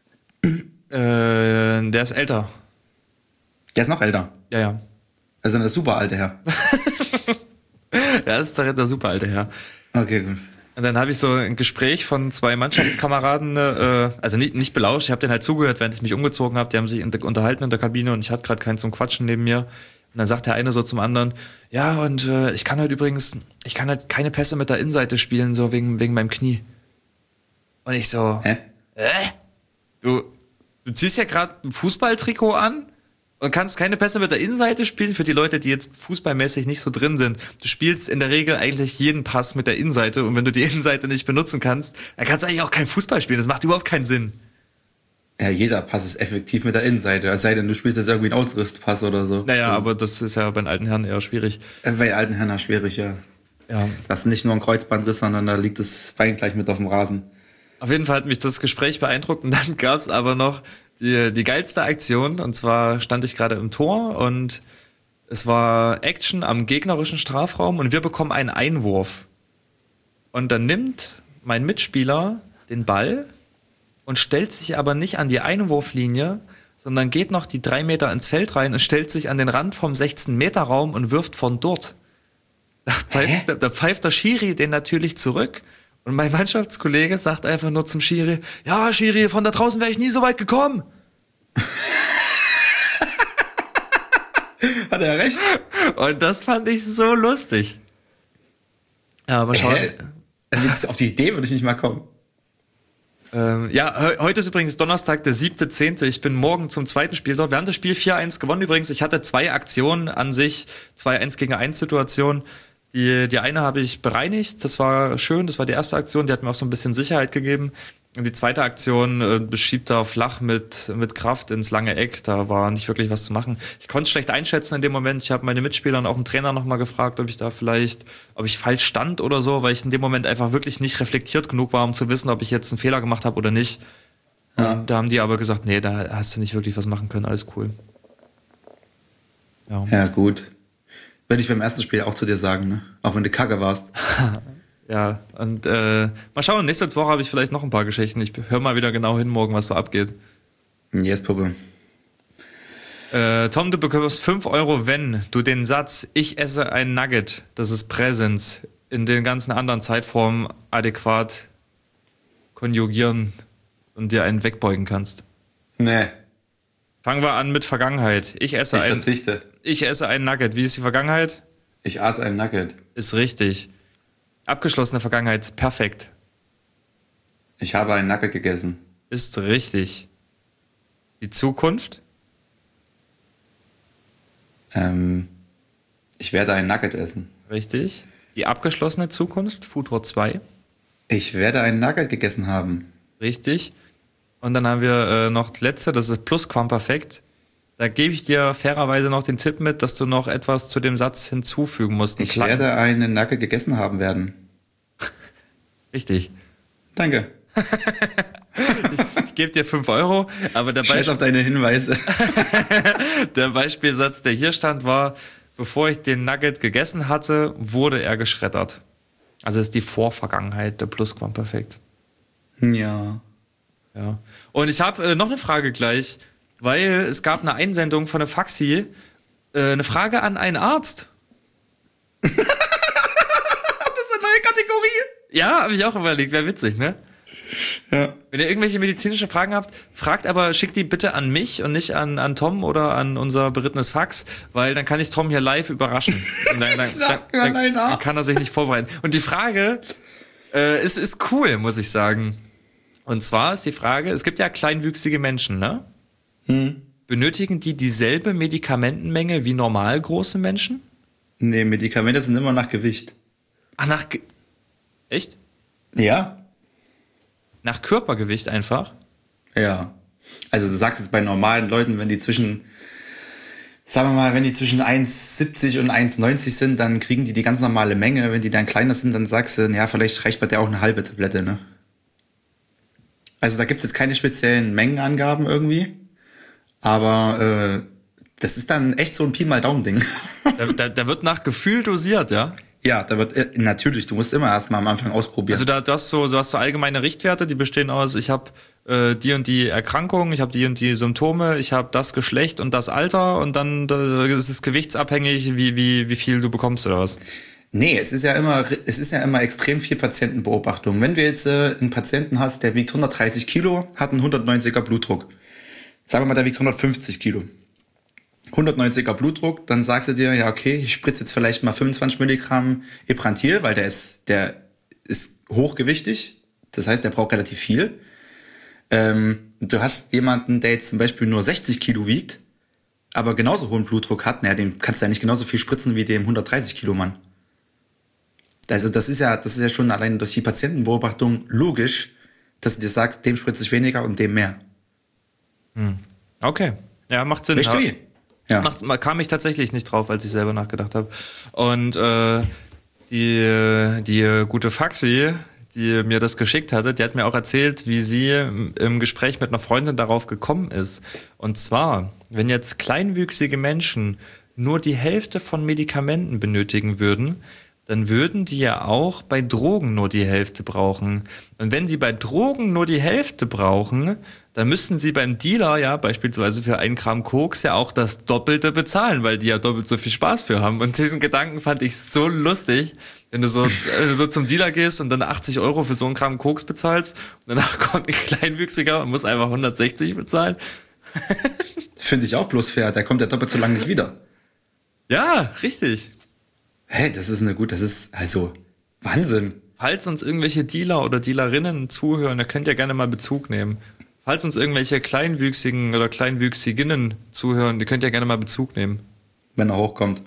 Äh, der ist älter. Der ist noch älter? Ja, ja. Also der super alte Herr. Ja, das ist der, der super alte Herr. Okay, gut. Und dann habe ich so ein Gespräch von zwei Mannschaftskameraden, äh, also nicht, nicht belauscht, ich habe denen halt zugehört, während ich mich umgezogen habe, die haben sich unterhalten in der Kabine und ich hatte gerade keinen zum Quatschen neben mir. Und dann sagt der eine so zum anderen, ja, und äh, ich kann halt übrigens, ich kann halt keine Pässe mit der Innenseite spielen, so wegen, wegen meinem Knie. Und ich so, hä? Äh? Du, du ziehst ja gerade ein Fußballtrikot an und kannst keine Pässe mit der Innenseite spielen für die Leute, die jetzt fußballmäßig nicht so drin sind. Du spielst in der Regel eigentlich jeden Pass mit der Innenseite und wenn du die Innenseite nicht benutzen kannst, dann kannst du eigentlich auch keinen Fußball spielen. Das macht überhaupt keinen Sinn. Ja, jeder Pass ist effektiv mit der Innenseite. Es sei denn, du spielst jetzt irgendwie einen Ausrisspass oder so. Naja, also, aber das ist ja bei den alten Herren eher schwierig. Bei den alten Herren ja schwierig, ja. Ja. Das ist nicht nur ein Kreuzbandriss, sondern da liegt das Bein gleich mit auf dem Rasen. Auf jeden Fall hat mich das Gespräch beeindruckt und dann gab's aber noch die, die geilste Aktion, und zwar stand ich gerade im Tor und es war Action am gegnerischen Strafraum und wir bekommen einen Einwurf. Und dann nimmt mein Mitspieler den Ball und stellt sich aber nicht an die Einwurflinie, sondern geht noch die drei Meter ins Feld rein und stellt sich an den Rand vom sechzehn-Meter-Raum und wirft von dort. Da pfeift, da, da pfeift der Schiri den natürlich zurück. Und mein Mannschaftskollege sagt einfach nur zum Schiri, ja, Schiri, von da draußen wäre ich nie so weit gekommen. Hat er recht? Und das fand ich so lustig. Ja, aber schau. Äh, auf die Idee würde ich nicht mal kommen. Ähm, ja, he- heute ist übrigens Donnerstag, der siebter zehnte Ich bin morgen zum zweiten Spiel dort. Wir haben das Spiel vier eins gewonnen übrigens. Ich hatte zwei Aktionen an sich, zwei eins gegen eins Situationen. Die, die eine habe ich bereinigt, das war schön, das war die erste Aktion, die hat mir auch so ein bisschen Sicherheit gegeben. Und die zweite Aktion äh, beschiebt er flach mit, mit Kraft ins lange Eck, da war nicht wirklich was zu machen. Ich konnte es schlecht einschätzen in dem Moment, ich habe meine Mitspieler und auch den Trainer nochmal gefragt, ob ich da vielleicht, ob ich falsch stand oder so, weil ich in dem Moment einfach wirklich nicht reflektiert genug war, um zu wissen, ob ich jetzt einen Fehler gemacht habe oder nicht. Ja. Und da haben die aber gesagt, nee, da hast du nicht wirklich was machen können, alles cool. Ja, ja gut. Würde ich beim ersten Spiel auch zu dir sagen, ne? Auch wenn du kacke warst. Ja, und äh, mal schauen, nächste Woche habe ich vielleicht noch ein paar Geschichten. Ich höre mal wieder genau hin morgen, was so abgeht. Yes, Puppe. Äh, Tom, du bekommst fünf Euro, wenn du den Satz, ich esse ein Nugget, das ist Präsens, in den ganzen anderen Zeitformen adäquat konjugieren und dir einen wegbeugen kannst. Nee. Fangen wir an mit Vergangenheit. Ich esse ich ein verzichte. Ich esse ein Nugget. Wie ist die Vergangenheit? Ich aß ein Nugget. Ist richtig. Abgeschlossene Vergangenheit, perfekt. Ich habe ein Nugget gegessen. Ist richtig. Die Zukunft? Ähm, ich werde ein Nugget essen. Richtig. Die abgeschlossene Zukunft, Futur zwei. Ich werde ein Nugget gegessen haben. Richtig. Und dann haben wir äh, noch das letzte, das ist Plusquamperfekt. Da gebe ich dir fairerweise noch den Tipp mit, dass du noch etwas zu dem Satz hinzufügen musst. Ich Klein- werde einen Nugget gegessen haben werden. Richtig. Danke. Ich gebe dir fünf Euro, aber der, Scheiß Beisp- auf deine Hinweise. der Beispielsatz, der hier stand, war, bevor ich den Nugget gegessen hatte, wurde er geschreddert. Also ist die Vorvergangenheit der Plusquamperfekt. Ja. Ja. Und ich habe äh, noch eine Frage gleich, weil es gab eine Einsendung von der Faxi, äh, eine Frage an einen Arzt. Das ist eine neue Kategorie. Ja, habe ich auch überlegt, wäre witzig, ne? Ja. Wenn ihr irgendwelche medizinischen Fragen habt, fragt aber, schickt die bitte an mich und nicht an, an Tom oder an unser berittenes Fax, weil dann kann ich Tom hier live überraschen. Und dann, dann, dann, dann, dann, dann kann er sich nicht vorbereiten. Und die Frage äh, ist, ist cool, muss ich sagen. Und zwar ist die Frage, es gibt ja kleinwüchsige Menschen, ne? Hm. Benötigen die dieselbe Medikamentenmenge wie normal große Menschen? Nee, Medikamente sind immer nach Gewicht. Ach, nach... Ge- Echt? Ja? Nach Körpergewicht einfach? Ja. Also du sagst jetzt bei normalen Leuten, wenn die zwischen, sagen wir mal, wenn die zwischen eins siebzig und eins neunzig sind, dann kriegen die die ganz normale Menge. Wenn die dann kleiner sind, dann sagst du, ja, vielleicht reicht bei der auch eine halbe Tablette, ne? Also da gibt es jetzt keine speziellen Mengenangaben irgendwie, aber äh, das ist dann echt so ein Pi mal Daumen-Ding. Da, da, da wird nach Gefühl dosiert, ja? Ja, da wird äh, natürlich, du musst immer erstmal am Anfang ausprobieren. Also da, du hast so, du hast so allgemeine Richtwerte, die bestehen aus, ich habe äh, die und die Erkrankung, ich habe die und die Symptome, ich habe das Geschlecht und das Alter und dann da ist es gewichtsabhängig, wie, wie, wie viel du bekommst oder was? Nee, es ist ja immer, es ist ja immer extrem viel Patientenbeobachtung. Wenn du jetzt äh, einen Patienten hast, der wiegt hundertdreißig Kilo, hat einen hundertneunziger Blutdruck. Sagen wir mal, der wiegt hundertfünfzig Kilo. hundertneunziger Blutdruck, dann sagst du dir, ja okay, ich spritze jetzt vielleicht mal fünfundzwanzig Milligramm Eprantil, weil der ist, der ist hochgewichtig. Das heißt, der braucht relativ viel. Ähm, du hast jemanden, der jetzt zum Beispiel nur sechzig Kilo wiegt, aber genauso hohen Blutdruck hat, naja, dem kannst du ja nicht genauso viel spritzen wie dem hundertdreißig Kilo Mann. Also das ist ja, das ist ja schon allein durch die Patientenbeobachtung logisch, dass du dir sagst, dem spritze ich weniger und dem mehr. Hm. Okay, ja, macht Sinn. Weißt du wie? Ja. Macht, kam ich tatsächlich nicht drauf, als ich selber nachgedacht habe. Und äh, die, die gute Faxi, die mir das geschickt hatte, die hat mir auch erzählt, wie sie im Gespräch mit einer Freundin darauf gekommen ist. Und zwar, wenn jetzt kleinwüchsige Menschen nur die Hälfte von Medikamenten benötigen würden, dann würden die ja auch bei Drogen nur die Hälfte brauchen. Und wenn sie bei Drogen nur die Hälfte brauchen, dann müssten sie beim Dealer ja beispielsweise für ein Gramm Koks ja auch das Doppelte bezahlen, weil die ja doppelt so viel Spaß für haben. Und diesen Gedanken fand ich so lustig, wenn du so, äh, so zum Dealer gehst und dann achtzig Euro für so ein Gramm Koks bezahlst und danach kommt ein Kleinwüchsiger und muss einfach hundertsechzig bezahlen. Finde ich auch bloß fair, der kommt ja doppelt so lange nicht wieder. Ja, richtig. Hey, das ist eine gut, das ist also Wahnsinn. Falls uns irgendwelche Dealer oder Dealerinnen zuhören, da könnt ihr gerne mal Bezug nehmen. Falls uns irgendwelche Kleinwüchsigen oder Kleinwüchsiginnen zuhören, die könnt ihr gerne mal Bezug nehmen. Wenn er hochkommt.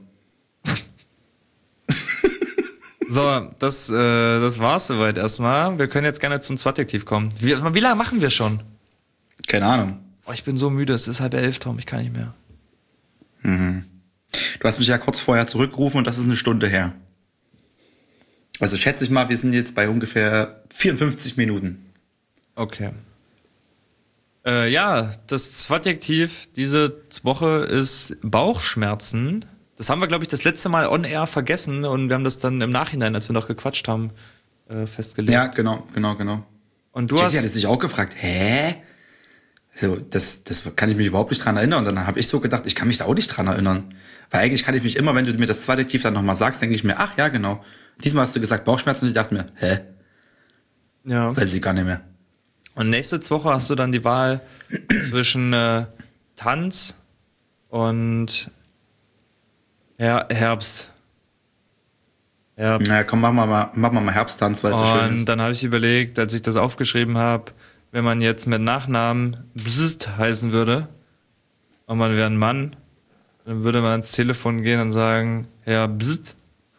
So, das, äh, das war's soweit erstmal. Wir können jetzt gerne zum Zwadjektiv kommen. Wie, wie lange machen wir schon? Keine Ahnung. Oh, ich bin so müde, es ist halb elf, Tom, ich kann nicht mehr. Mhm. Du hast mich ja kurz vorher zurückgerufen und das ist eine Stunde her. Also schätze ich mal, wir sind jetzt bei ungefähr vierundfünfzig Minuten. Okay. Äh, ja, das Zwadjektiv diese Woche ist Bauchschmerzen. Das haben wir, glaube ich, das letzte Mal on air vergessen und wir haben das dann im Nachhinein, als wir noch gequatscht haben, äh, festgelegt. Ja, genau, genau, genau. Und du Jessie hast... hat sich auch gefragt, hä? So, das, das kann ich mich überhaupt nicht dran erinnern. Und dann habe ich so gedacht, ich kann mich da auch nicht dran erinnern. Weil eigentlich kann ich mich immer, wenn du mir das Zwadjektiv dann nochmal sagst, denke ich mir, ach ja, genau. Diesmal hast du gesagt Bauchschmerzen und ich dachte mir, hä? Ja. Weiß ich gar nicht mehr. Und nächste Woche hast du dann die Wahl zwischen äh, Tanz und Her- Herbst. Herbst. Na komm, machen wir mal, machen wir mal Herbsttanz, weil es so schön Und ist. dann habe ich überlegt, als ich das aufgeschrieben habe, wenn man jetzt mit Nachnamen Bzzt heißen würde und man wäre ein Mann, dann würde man ans Telefon gehen und sagen, Herr Bzzt.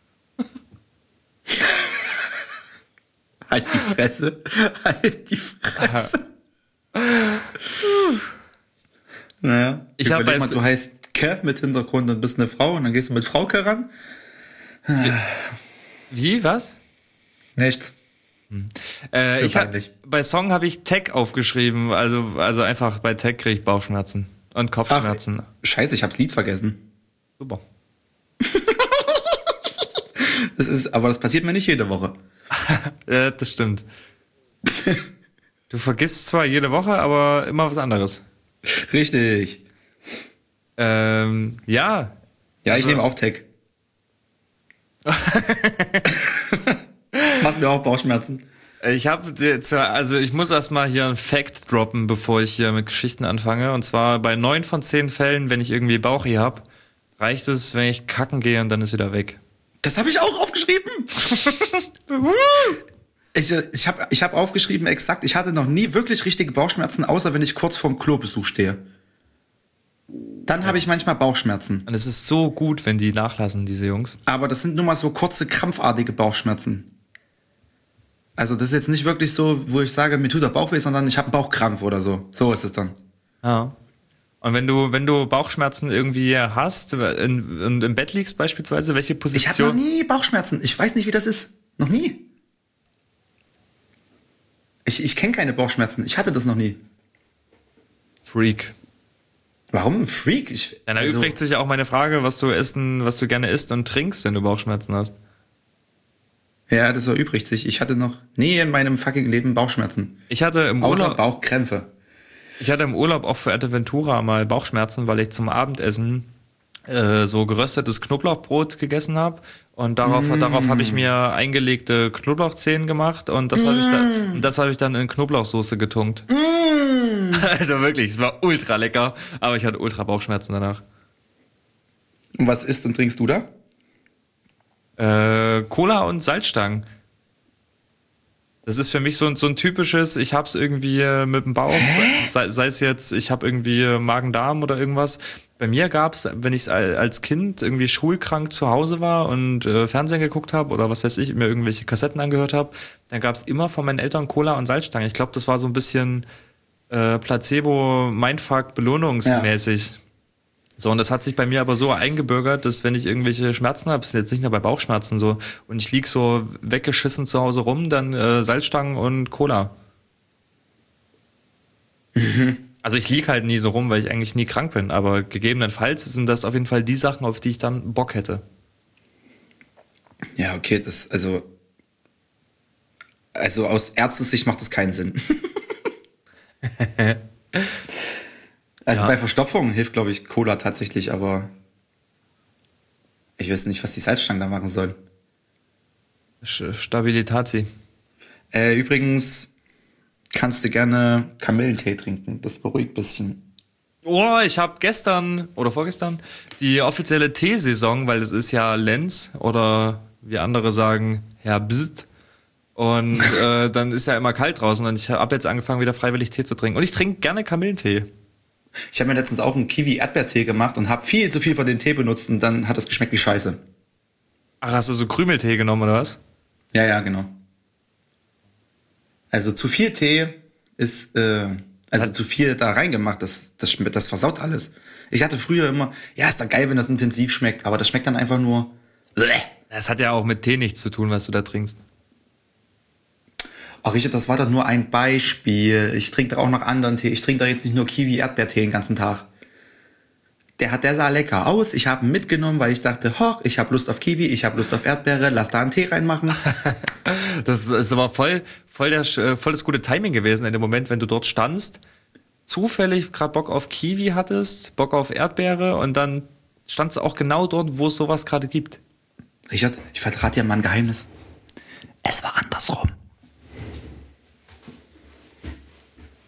Halt die Fresse. Halt die Fresse. Naja, Ich hab überleg bei- mal, du heißt Ke mit Hintergrund und bist eine Frau und dann gehst du mit Frauke ran. Wie, was? Nichts. Äh, mir ich hab, peinlich. bei Song habe ich Tech aufgeschrieben, also, also einfach bei Tech kriege ich Bauchschmerzen und Kopfschmerzen. Ach, scheiße, ich hab's Lied vergessen. Super. Das ist, aber das passiert mir nicht jede Woche. Ja, das stimmt. Du vergisst zwar jede Woche, aber immer was anderes. Richtig. Ähm, ja. Ja, ich Also- nehme auch Tech. Macht mir auch Bauchschmerzen. Ich habe also ich muss erstmal hier ein Fact droppen, bevor ich hier mit Geschichten anfange. Und zwar bei neun von zehn Fällen, wenn ich irgendwie Bauchi hab, reicht es, wenn ich kacken gehe und dann ist wieder weg. Das habe ich auch aufgeschrieben. ich ich habe ich hab aufgeschrieben, exakt, ich hatte noch nie wirklich richtige Bauchschmerzen, außer wenn ich kurz vorm Klobesuch stehe. Dann habe ich manchmal Bauchschmerzen. Und es ist so gut, wenn die nachlassen, diese Jungs. Aber das sind nur mal so kurze, krampfartige Bauchschmerzen. Also das ist jetzt nicht wirklich so, wo ich sage, mir tut der Bauch weh, sondern ich habe einen Bauchkrampf oder so. So ist es dann. Ja. Und wenn du, wenn du Bauchschmerzen irgendwie hast in, und im Bett liegst beispielsweise, welche Ich hatte noch Position? nie Bauchschmerzen. Ich weiß nicht, wie das ist. Noch nie. Ich, ich kenne keine Bauchschmerzen. Ich hatte das noch nie. Freak. Warum ein Freak? Ich, Ja, da also- übrigt sich ja auch meine Frage, was du essen, was du gerne isst und trinkst, wenn du Bauchschmerzen hast. Ja, das erübrigt sich. Ich hatte noch nie in meinem fucking Leben Bauchschmerzen. Ich hatte im Außer Urlaub, Bauchkrämpfe. ich hatte im Urlaub auch für Ventura mal Bauchschmerzen, weil ich zum Abendessen äh, so geröstetes Knoblauchbrot gegessen habe und darauf, Mm. darauf habe ich mir eingelegte Knoblauchzehen gemacht und das habe ich dann, das habe ich dann in Knoblauchsoße getunkt. Mm. Also wirklich, es war ultra lecker, aber ich hatte ultra Bauchschmerzen danach. Und was isst und trinkst du da? Äh, Cola und Salzstangen. Das ist für mich so ein, so ein typisches, ich hab's irgendwie äh, mit dem Bauch, sei, sei es jetzt, ich hab irgendwie äh, Magen-Darm oder irgendwas. Bei mir gab's, wenn ich als Kind irgendwie schulkrank zu Hause war und äh, Fernsehen geguckt habe oder was weiß ich, mir irgendwelche Kassetten angehört habe, dann gab's immer von meinen Eltern Cola und Salzstangen. Ich glaube, das war so ein bisschen äh, Placebo, Mindfuck, belohnungsmäßig. So, und das hat sich bei mir aber so eingebürgert, dass wenn ich irgendwelche Schmerzen habe, ist jetzt nicht nur bei Bauchschmerzen so, und ich lieg so weggeschissen zu Hause rum, dann äh, Salzstangen und Cola. Mhm. Also ich lieg halt nie so rum, weil ich eigentlich nie krank bin, aber gegebenenfalls sind das auf jeden Fall die Sachen, auf die ich dann Bock hätte. Ja, okay, das, also, also aus Ärztesicht macht das keinen Sinn. Also Ja. bei Verstopfung hilft, glaube ich, Cola tatsächlich, aber ich weiß nicht, was die Salzstangen da machen sollen. Sch- Stabilitati. Äh, übrigens kannst du gerne Kamillentee trinken, das beruhigt ein bisschen. Oh, ich habe gestern oder vorgestern die offizielle Teesaison, weil es ist ja Lenz oder wie andere sagen, Herr Bzzt. Und äh, dann ist ja immer kalt draußen und ich habe jetzt angefangen, wieder freiwillig Tee zu trinken. Und ich trinke gerne Kamillentee. Ich habe mir letztens auch einen Kiwi-Erdbeertee gemacht und habe viel zu viel von dem Tee benutzt und dann hat es geschmeckt wie Scheiße. Ach, hast du so Krümeltee genommen oder was? Ja, ja, genau. Also zu viel Tee ist, äh, also zu viel da reingemacht, das, das, schmeckt- das versaut alles. Ich hatte früher immer, ja, ist doch geil, wenn das intensiv schmeckt, aber das schmeckt dann einfach nur. Bleh. Das hat ja auch mit Tee nichts zu tun, was du da trinkst. Ach Richard, das war doch nur ein Beispiel. Ich trinke doch auch noch anderen Tee. Ich trinke doch jetzt nicht nur Kiwi-Erdbeertee den ganzen Tag. Der hat, der sah lecker aus. Ich habe ihn mitgenommen, weil ich dachte, hoch, ich habe Lust auf Kiwi, ich habe Lust auf Erdbeere, lass da einen Tee reinmachen. Das ist aber voll, voll, der, äh, voll das gute Timing gewesen in dem Moment, wenn du dort standst, zufällig gerade Bock auf Kiwi hattest, Bock auf Erdbeere und dann standst du auch genau dort, wo es sowas gerade gibt. Richard, ich verrate dir mal ein Geheimnis. Es war andersrum.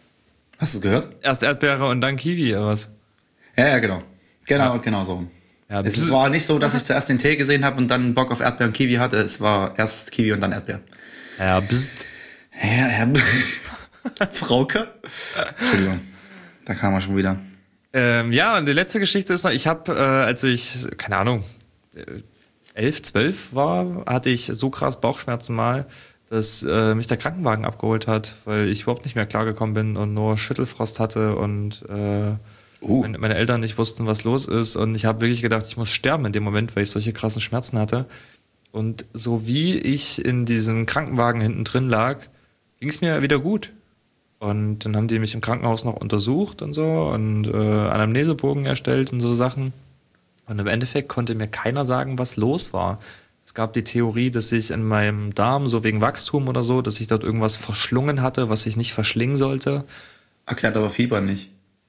Hast du es gehört? Erst Erdbeere und dann Kiwi oder was? Ja, ja, genau. Genau, genau so. Ja, Es war nicht so, dass ich zuerst den Tee gesehen habe und dann Bock auf Erdbeer und Kiwi hatte. Es war erst Kiwi und dann Erdbeer. ja, bist. Ja, ja. Frauke? Entschuldigung, da kam er schon wieder. Ähm, ja, und die letzte Geschichte ist noch, ich habe, äh, als ich, keine Ahnung, elf, zwölf war, hatte ich so krass Bauchschmerzen mal, dass äh, mich der Krankenwagen abgeholt hat, weil ich überhaupt nicht mehr klargekommen bin und nur Schüttelfrost hatte und äh, Uh. meine, meine Eltern nicht wussten, was los ist. Und ich habe wirklich gedacht, ich muss sterben in dem Moment, weil ich solche krassen Schmerzen hatte. Und so wie ich in diesem Krankenwagen hinten drin lag, ging es mir wieder gut. Und dann haben die mich im Krankenhaus noch untersucht und so und äh, Anamnesebogen erstellt und so Sachen. Und im Endeffekt konnte mir keiner sagen, was los war. Es gab die Theorie, dass ich in meinem Darm, so wegen Wachstum oder so, dass ich dort irgendwas verschlungen hatte, was ich nicht verschlingen sollte. Erklärt aber Fieber nicht.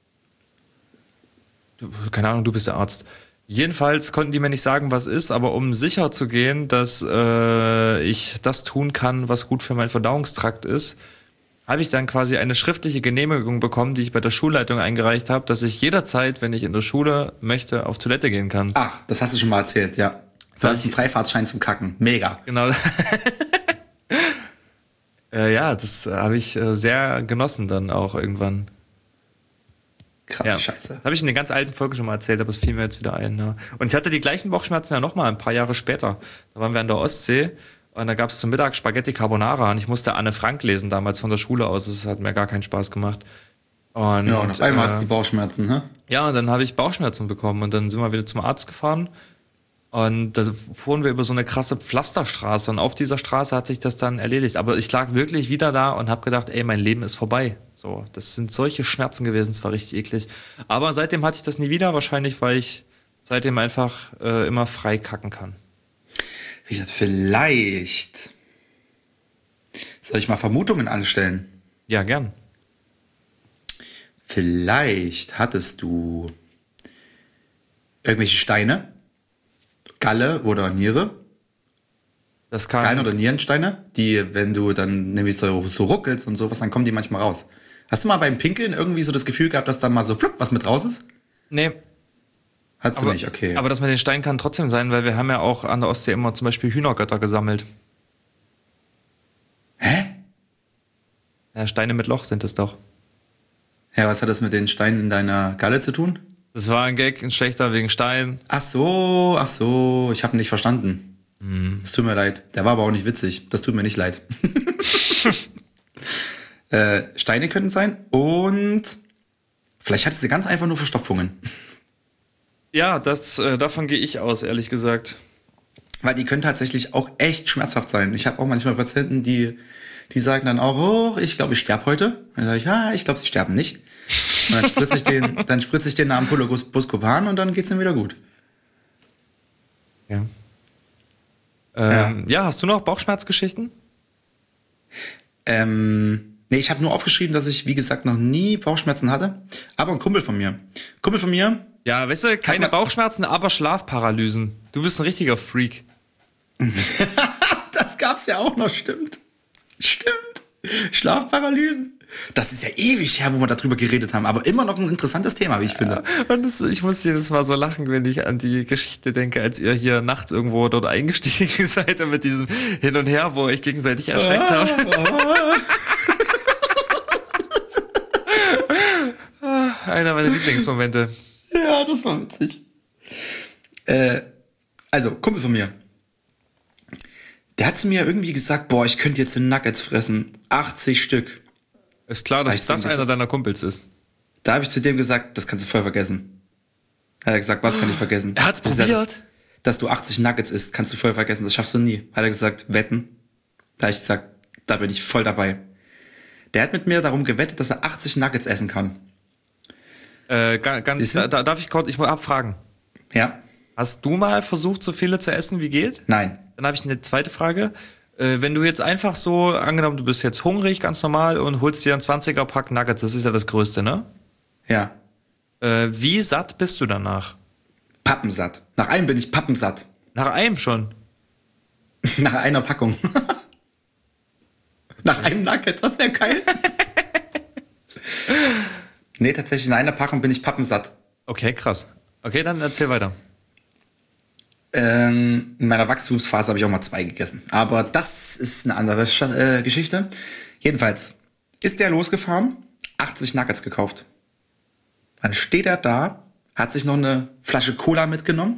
Du, keine Ahnung, du bist der Arzt. Jedenfalls konnten die mir nicht sagen, was ist, aber um sicher zu gehen, dass äh, ich das tun kann, was gut für meinen Verdauungstrakt ist, habe ich dann quasi eine schriftliche Genehmigung bekommen, die ich bei der Schulleitung eingereicht habe, dass ich jederzeit, wenn ich in der Schule möchte, auf Toilette gehen kann. Ach, das hast du schon mal erzählt, ja. So ist ein Freifahrtschein zum Kacken. Mega. Genau. äh, ja, das äh, habe ich äh, sehr genossen dann auch irgendwann. Krasse Ja. Scheiße. Habe ich in der ganz alten Folge schon mal erzählt, aber es fiel mir jetzt wieder ein. Ja. Und ich hatte die gleichen Bauchschmerzen ja nochmal ein paar Jahre später. Da waren wir an der Ostsee und da gab es zum Mittag Spaghetti Carbonara und ich musste Anne Frank lesen, damals von der Schule aus. Das hat mir gar keinen Spaß gemacht. Und, Ja, und auf einmal äh, hat's die Bauchschmerzen, ne? Ja, und dann habe ich Bauchschmerzen bekommen und dann sind wir wieder zum Arzt gefahren und da fuhren wir über so eine krasse Pflasterstraße und auf dieser Straße hat sich das dann erledigt. Aber ich lag wirklich wieder da und habe gedacht, ey, mein Leben ist vorbei. So, das sind solche Schmerzen gewesen, es war richtig eklig. Aber seitdem hatte ich das nie wieder, wahrscheinlich, weil ich seitdem einfach äh, immer frei kacken kann. Richard, vielleicht soll ich mal Vermutungen anstellen? Ja, gern. Vielleicht hattest du irgendwelche Steine, Galle oder Niere, Das kann. Gallen- oder Nierensteine, die, wenn du dann nämlich so, so ruckelst und sowas, dann kommen die manchmal raus. Hast du mal beim Pinkeln irgendwie so das Gefühl gehabt, dass da mal so flupp was mit raus ist? Nee. Hattest du Aber, nicht, okay. aber das mit den Steinen kann trotzdem sein, weil wir haben ja auch an der Ostsee immer zum Beispiel Hühnergötter gesammelt. Hä? Ja, Steine mit Loch sind es doch. Ja, was hat das mit den Steinen in deiner Galle zu tun? Das war ein Gag, ein schlechter wegen Stein. Ach so, ach so, ich habe nicht verstanden. Hm. Es tut mir leid. Der war aber auch nicht witzig. Das tut mir nicht leid. äh, Steine könnten sein und vielleicht hattest du ganz einfach nur Verstopfungen. Ja, das, äh, davon gehe ich aus, ehrlich gesagt. Weil die können tatsächlich auch echt schmerzhaft sein. Ich habe auch manchmal Patienten, die, die sagen dann auch, oh, ich glaube, ich sterbe heute. Dann sage ich, ja, ich glaube, sie sterben nicht. Und dann spritze ich den, dann spritze ich den Namen Buscopan und dann geht's ihm wieder gut. Ja. Ähm, ja. ja, hast du noch Bauchschmerzgeschichten? Ähm, nee, ich habe nur aufgeschrieben, dass ich, wie gesagt, noch nie Bauchschmerzen hatte. Aber ein Kumpel von mir. Ein Kumpel von mir. Ja, weißt du, keine mal- Bauchschmerzen, aber Schlafparalysen. Du bist ein richtiger Freak. Das gab's ja auch noch, stimmt. Stimmt. Schlafparalysen. Das ist ja ewig her, wo wir darüber geredet haben, aber immer noch ein interessantes Thema, wie ich finde. Und das, ich muss jedes Mal so lachen, wenn ich an die Geschichte denke, als ihr hier nachts irgendwo dort eingestiegen seid und mit diesem Hin und Her, wo ihr euch gegenseitig erschreckt habt. Einer meiner Lieblingsmomente. Ja, das war witzig. Äh, also, Kumpel von mir. Der hat zu mir irgendwie gesagt, boah, ich könnte jetzt Nuggets fressen. achtzig Stück. Ist klar, dass Weißt du, das das- einer deiner Kumpels ist. Da habe ich zu dem gesagt, das kannst du voll vergessen. Hat er gesagt, was kann ich vergessen? Er hat's Ich sag, probiert? Dass, dass du achtzig Nuggets isst, kannst du voll vergessen. Das schaffst du nie. Hat er gesagt, wetten. Da habe ich gesagt, da bin ich voll dabei. Der hat mit mir darum gewettet, dass er achtzig Nuggets essen kann. Äh, ga- ganz, Siehst du? da, da darf ich kurz, ich hab Fragen. Ja? Hast du mal versucht, so viele zu essen, wie geht? Nein. Dann habe ich eine zweite Frage. Äh, wenn du jetzt einfach so, angenommen, du bist jetzt hungrig, ganz normal, und holst dir einen zwanziger-Pack Nuggets, das ist ja das Größte, ne? Ja. Äh, wie satt bist du danach? Pappensatt. Nach einem bin ich pappensatt. Nach einem schon. Nach einer Packung. Nach einem Nugget, das wäre geil. Nee, tatsächlich, nach einer Packung bin ich pappensatt. Okay, krass. Okay, dann erzähl weiter. Ähm, in meiner Wachstumsphase habe ich auch mal zwei gegessen. Aber das ist eine andere Sch- äh, Geschichte. Jedenfalls ist der losgefahren, achtzig Nuggets gekauft. Dann steht er da, hat sich noch eine Flasche Cola mitgenommen,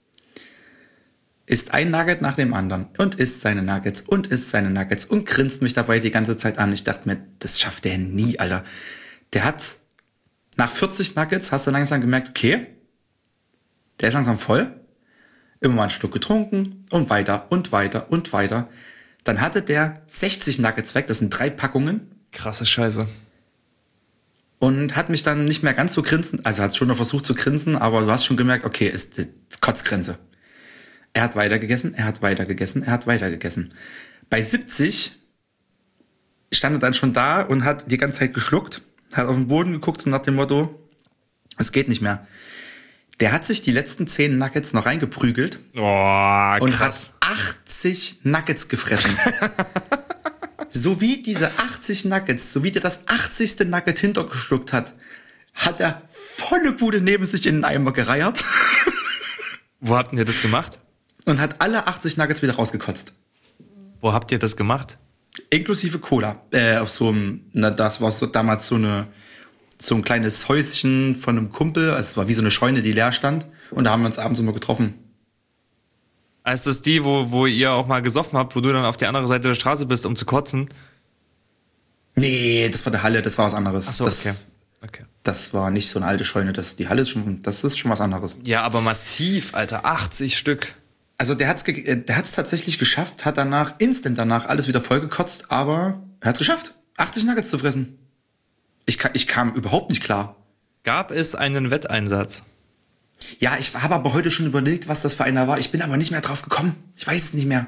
isst ein Nugget nach dem anderen und isst seine Nuggets und isst seine Nuggets und grinst mich dabei die ganze Zeit an. Ich dachte mir, das schafft der nie, Alter. Der hat nach vierzig Nuggets, hast du langsam gemerkt, okay, der ist langsam voll. Immer mal ein Stück getrunken und weiter und weiter und weiter. Dann hatte der sechzig Nuggets weg, das sind drei Packungen. Krasse Scheiße. Und hat mich dann nicht mehr ganz so grinsen, also hat schon noch versucht zu grinsen, aber du hast schon gemerkt, okay, ist die Kotzgrenze. Er hat weiter gegessen, er hat weiter gegessen, er hat weiter gegessen. Bei siebzig stand er dann schon da und hat die ganze Zeit geschluckt, hat auf den Boden geguckt und nach dem Motto, es geht nicht mehr. Der hat sich die letzten zehn Nuggets noch reingeprügelt Boah, und krass. hat achtzig Nuggets gefressen. So wie diese achtzig Nuggets, so wie der das achtzigste Nugget hintergeschluckt hat, hat er volle Bude neben sich in den Eimer gereiert Wo habt ihr das gemacht? und hat alle achtzig Nuggets wieder rausgekotzt. Wo habt ihr das gemacht? Inklusive Cola. Äh, auf so einem, na, das war so damals so eine, so ein kleines Häuschen von einem Kumpel. Also es war wie so eine Scheune, die leer stand. Und da haben wir uns abends immer getroffen. Ist das die, wo, wo ihr auch mal gesoffen habt, wo du dann auf die andere Seite der Straße bist, um zu kotzen? Nee, das war der Halle, das war was anderes. Ach so, das, okay. okay. Das war nicht so eine alte Scheune. Das, die Halle ist schon, das ist schon was anderes. Ja, aber massiv, Alter. achtzig Stück. Also der hat's, ge- der hat's tatsächlich geschafft, hat danach, instant danach, alles wieder vollgekotzt, aber er hat's geschafft, achtzig Nuggets zu fressen. Ich, ka- ich kam überhaupt nicht klar. Gab es einen Wetteinsatz? Ja, ich habe aber heute schon überlegt, was das für einer war. Ich bin aber nicht mehr drauf gekommen. Ich weiß es nicht mehr.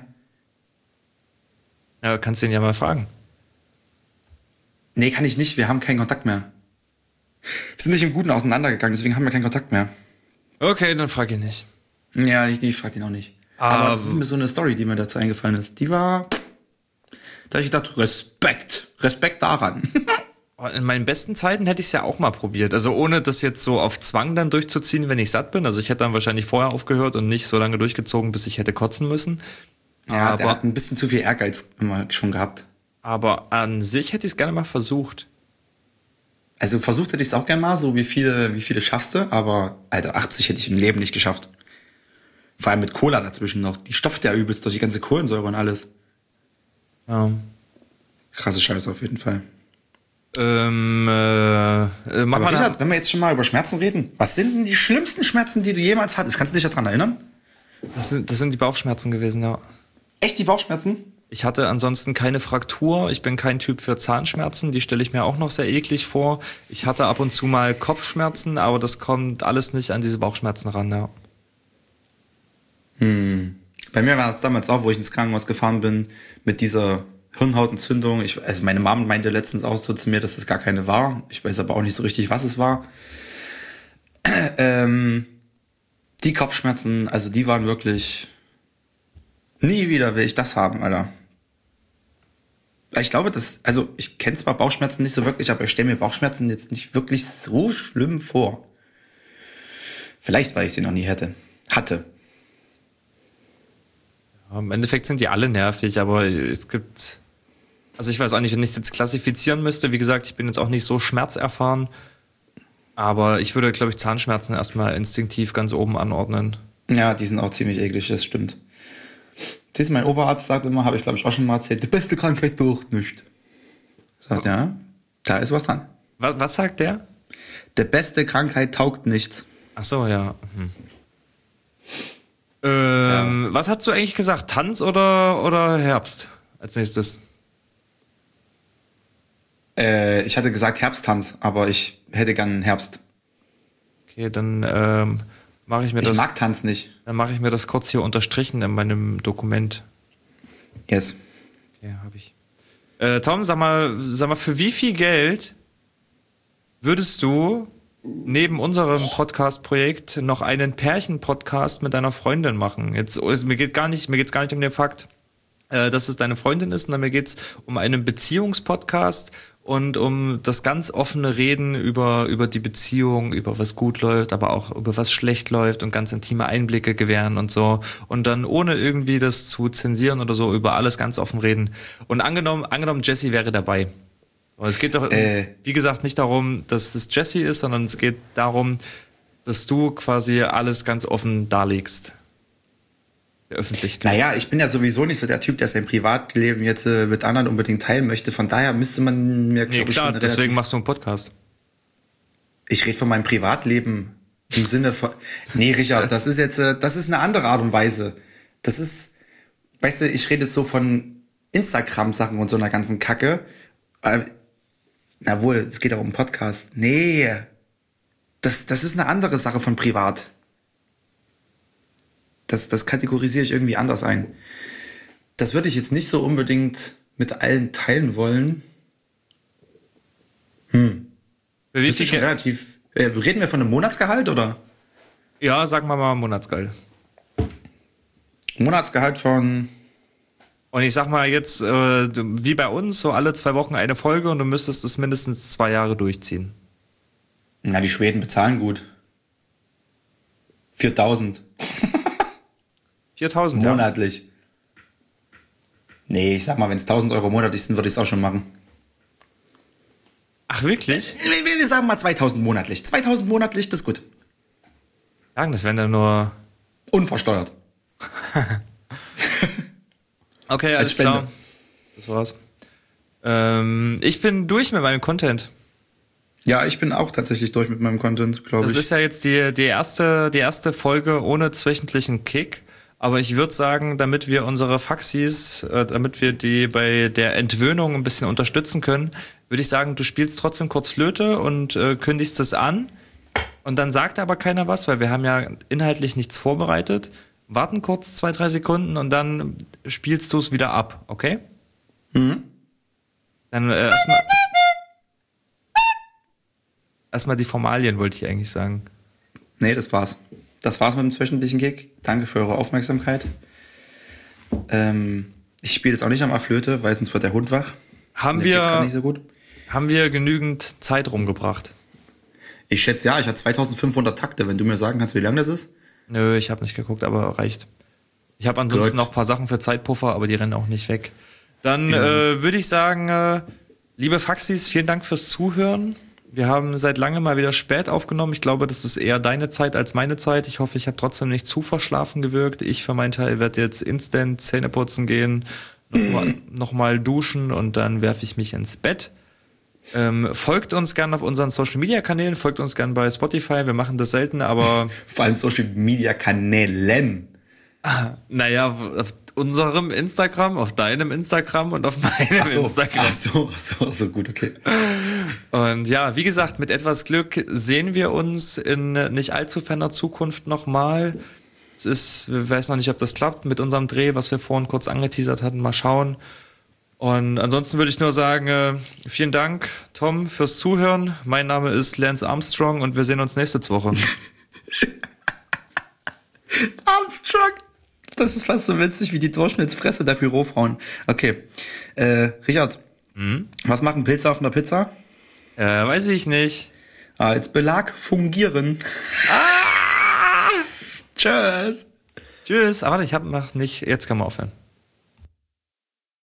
Ja, kannst du ihn ja mal fragen. Nee, kann ich nicht. Wir haben keinen Kontakt mehr. Wir sind nicht im Guten auseinandergegangen, deswegen haben wir keinen Kontakt mehr. Okay, dann frag ihn nicht. Ja, ich, ich frag ihn auch nicht. Aber Aber- das ist mir so eine Story, die mir dazu eingefallen ist. Die war... Da habe ich gedacht, Respekt. Respekt daran. In meinen besten Zeiten hätte ich es ja auch mal probiert. Also ohne das jetzt so auf Zwang dann durchzuziehen, wenn ich satt bin. Also ich hätte dann wahrscheinlich vorher aufgehört und nicht so lange durchgezogen, bis ich hätte kotzen müssen. Ja, der aber, hat ein bisschen zu viel Ehrgeiz immer schon gehabt. aber an sich hätte ich es gerne mal versucht. Also versucht hätte ich es auch gerne mal, so wie viele, wie viele schaffst du, aber Alter, achtzig hätte ich im Leben nicht geschafft. Vor allem mit Cola dazwischen noch. Die stopft ja übelst durch die ganze Kohlensäure und alles. Ja. Krasse Scheiße auf jeden Fall. Ähm, äh, äh, mach Aber mal Richard, wenn wir jetzt schon mal über Schmerzen reden, was sind denn die schlimmsten Schmerzen, die du jemals hattest? Kannst du dich daran erinnern? das, sind, das sind die Bauchschmerzen gewesen, ja. Echt die Bauchschmerzen? Ich hatte ansonsten keine Fraktur. Ich bin kein Typ für Zahnschmerzen. Die stelle ich mir auch noch sehr eklig vor. Ich hatte ab und zu mal Kopfschmerzen, aber das kommt alles nicht an diese Bauchschmerzen ran, ja. Hm. Bei mir war es damals auch, wo ich ins Krankenhaus gefahren bin, mit dieser Hirnhautentzündung. Ich, also meine Mom meinte letztens auch so zu mir, dass es gar keine war. Ich weiß aber auch nicht so richtig, was es war. Ähm, die Kopfschmerzen, also die waren wirklich... Nie wieder will ich das haben, Alter. Ich glaube, das... Also ich kenne zwar Bauchschmerzen nicht so wirklich, aber ich stelle mir Bauchschmerzen jetzt nicht wirklich so schlimm vor. Vielleicht, weil ich sie noch nie hätte. Hatte. Im Endeffekt sind die alle nervig, aber es gibt... Also ich weiß auch nicht, wenn ich es jetzt klassifizieren müsste, wie gesagt, ich bin jetzt auch nicht so schmerzerfahren, aber ich würde, glaube ich, Zahnschmerzen erstmal instinktiv ganz oben anordnen. Ja, die sind auch ziemlich eklig, das stimmt. Siehst du, mein Oberarzt sagt immer, habe ich glaube ich auch schon mal erzählt, die beste Krankheit taugt nicht. Sagt, ja, da ist was dran. Was, was sagt der? Der beste Krankheit taugt nichts. Ach so, ja. Hm. Ähm, ja. Was hast du eigentlich gesagt? Tanz oder, oder Herbst als nächstes? Äh, ich hatte gesagt Herbsttanz, aber ich hätte gern Herbst. Okay, dann ähm, mache ich mir ich das. Ich mag Tanz nicht. Dann mache ich mir das kurz hier unterstrichen in meinem Dokument. Yes. Okay, habe ich. Äh, Tom, sag mal, sag mal, für wie viel Geld würdest du neben unserem Podcast-Projekt noch einen Pärchen-Podcast mit deiner Freundin machen? Jetzt, mir geht gar nicht, mir geht's gar nicht um den Fakt, äh, dass es deine Freundin ist, sondern mir geht's um einen Beziehungspodcast und um das ganz offene Reden über, über die Beziehung, über was gut läuft, aber auch über was schlecht läuft und ganz intime Einblicke gewähren und so. Und dann ohne irgendwie das zu zensieren oder so, über alles ganz offen reden. Und angenommen, angenommen Jesse wäre dabei. Aber es geht doch, äh. wie gesagt, nicht darum, dass es Jesse ist, sondern es geht darum, dass du quasi alles ganz offen darlegst. Der Öffentlichkeit. Naja, ich bin ja sowieso nicht so der Typ, der sein Privatleben jetzt äh, mit anderen unbedingt teilen möchte. Von daher müsste man mir, glaube nee, ich, klar, schon deswegen machst du einen Podcast. Ich rede von meinem Privatleben im Sinne von... Nee, Richard, das ist jetzt, äh, das ist eine andere Art und Weise. Das ist, weißt du, ich rede so von Instagram-Sachen und so einer ganzen Kacke. Äh, na wohl, es geht auch um einen Podcast. Nee, das, das ist eine andere Sache von privat. Das, das kategorisiere ich irgendwie anders ein. Das würde ich jetzt nicht so unbedingt mit allen teilen wollen. Hm. Wie das ist schon relativ. Äh, reden wir von einem Monatsgehalt, oder? Ja, sagen wir mal Monatsgehalt. Monatsgehalt von... Und ich sag mal jetzt, äh, wie bei uns, so alle zwei Wochen eine Folge und du müsstest es mindestens zwei Jahre durchziehen. Na, die Schweden bezahlen gut. viertausend. viertausend, monatlich. Ja. Nee, ich sag mal, wenn es tausend Euro monatlich sind, würde ich es auch schon machen. Ach, wirklich? Wir, wir sagen mal zweitausend monatlich. zweitausend monatlich, das ist gut. Sagen, das wären dann nur... Unversteuert. Okay, alles klar. Das war's. Ähm, ich bin durch mit meinem Content. Ja, ich bin auch tatsächlich durch mit meinem Content, glaube ich. Das ist ja jetzt die, die, erste, die erste Folge ohne wöchentlichen Kick. Aber ich würde sagen, damit wir unsere Faxis, äh, damit wir die bei der Entwöhnung ein bisschen unterstützen können, würde ich sagen, du spielst trotzdem kurz Flöte und äh, kündigst es an. Und dann sagt aber keiner was, weil wir haben ja inhaltlich nichts vorbereitet. Warten kurz zwei, drei Sekunden und dann spielst du es wieder ab, okay? Mhm. Dann äh, erstmal... Erstmal die Formalien, wollte ich eigentlich sagen. Nee, das war's. Das war's mit dem wöchentlichen Gig. Danke für eure Aufmerksamkeit. Ähm, ich spiele jetzt auch nicht am Flöte, weil sonst wird der Hund wach. Haben wir, nicht so gut. Haben wir genügend Zeit rumgebracht? Ich schätze ja, ich hatte zweitausendfünfhundert Takte. Wenn du mir sagen kannst, wie lang das ist? Nö, ich habe nicht geguckt, aber reicht. Ich habe ansonsten Gut. noch ein paar Sachen für Zeitpuffer, aber die rennen auch nicht weg. Dann ja. äh, würde ich sagen, äh, liebe Faxis, vielen Dank fürs Zuhören. Wir haben seit langem mal wieder spät aufgenommen. Ich glaube, das ist eher deine Zeit als meine Zeit. Ich hoffe, ich habe trotzdem nicht zu verschlafen gewirkt. Ich für meinen Teil werde jetzt instant Zähne putzen gehen, nochmal noch mal duschen und dann werfe ich mich ins Bett. Ähm, folgt uns gerne auf unseren Social-Media-Kanälen, folgt uns gerne bei Spotify. Wir machen das selten, aber... Vor allem Social-Media-Kanälen. Naja, auf unserem Instagram, auf deinem Instagram und auf meinem ach so, Instagram. Ach so, ach so, ach so, gut, okay. Und ja, wie gesagt, mit etwas Glück sehen wir uns in nicht allzu ferner Zukunft nochmal. Es ist, wir wissen noch nicht, ob das klappt mit unserem Dreh, was wir vorhin kurz angeteasert hatten. Mal schauen. Und ansonsten würde ich nur sagen, äh, vielen Dank, Tom, fürs Zuhören. Mein Name ist Lance Armstrong und wir sehen uns nächste Woche. Armstrong! Das ist fast so witzig wie die Durchschnittsfresse der Bürofrauen. Okay, äh, Richard, hm? Was machen Pilze auf einer Pizza? Äh, weiß ich nicht. Als Belag fungieren. Ah! Tschüss. Tschüss. Aber warte, ich habe noch nicht. Jetzt kann man aufhören.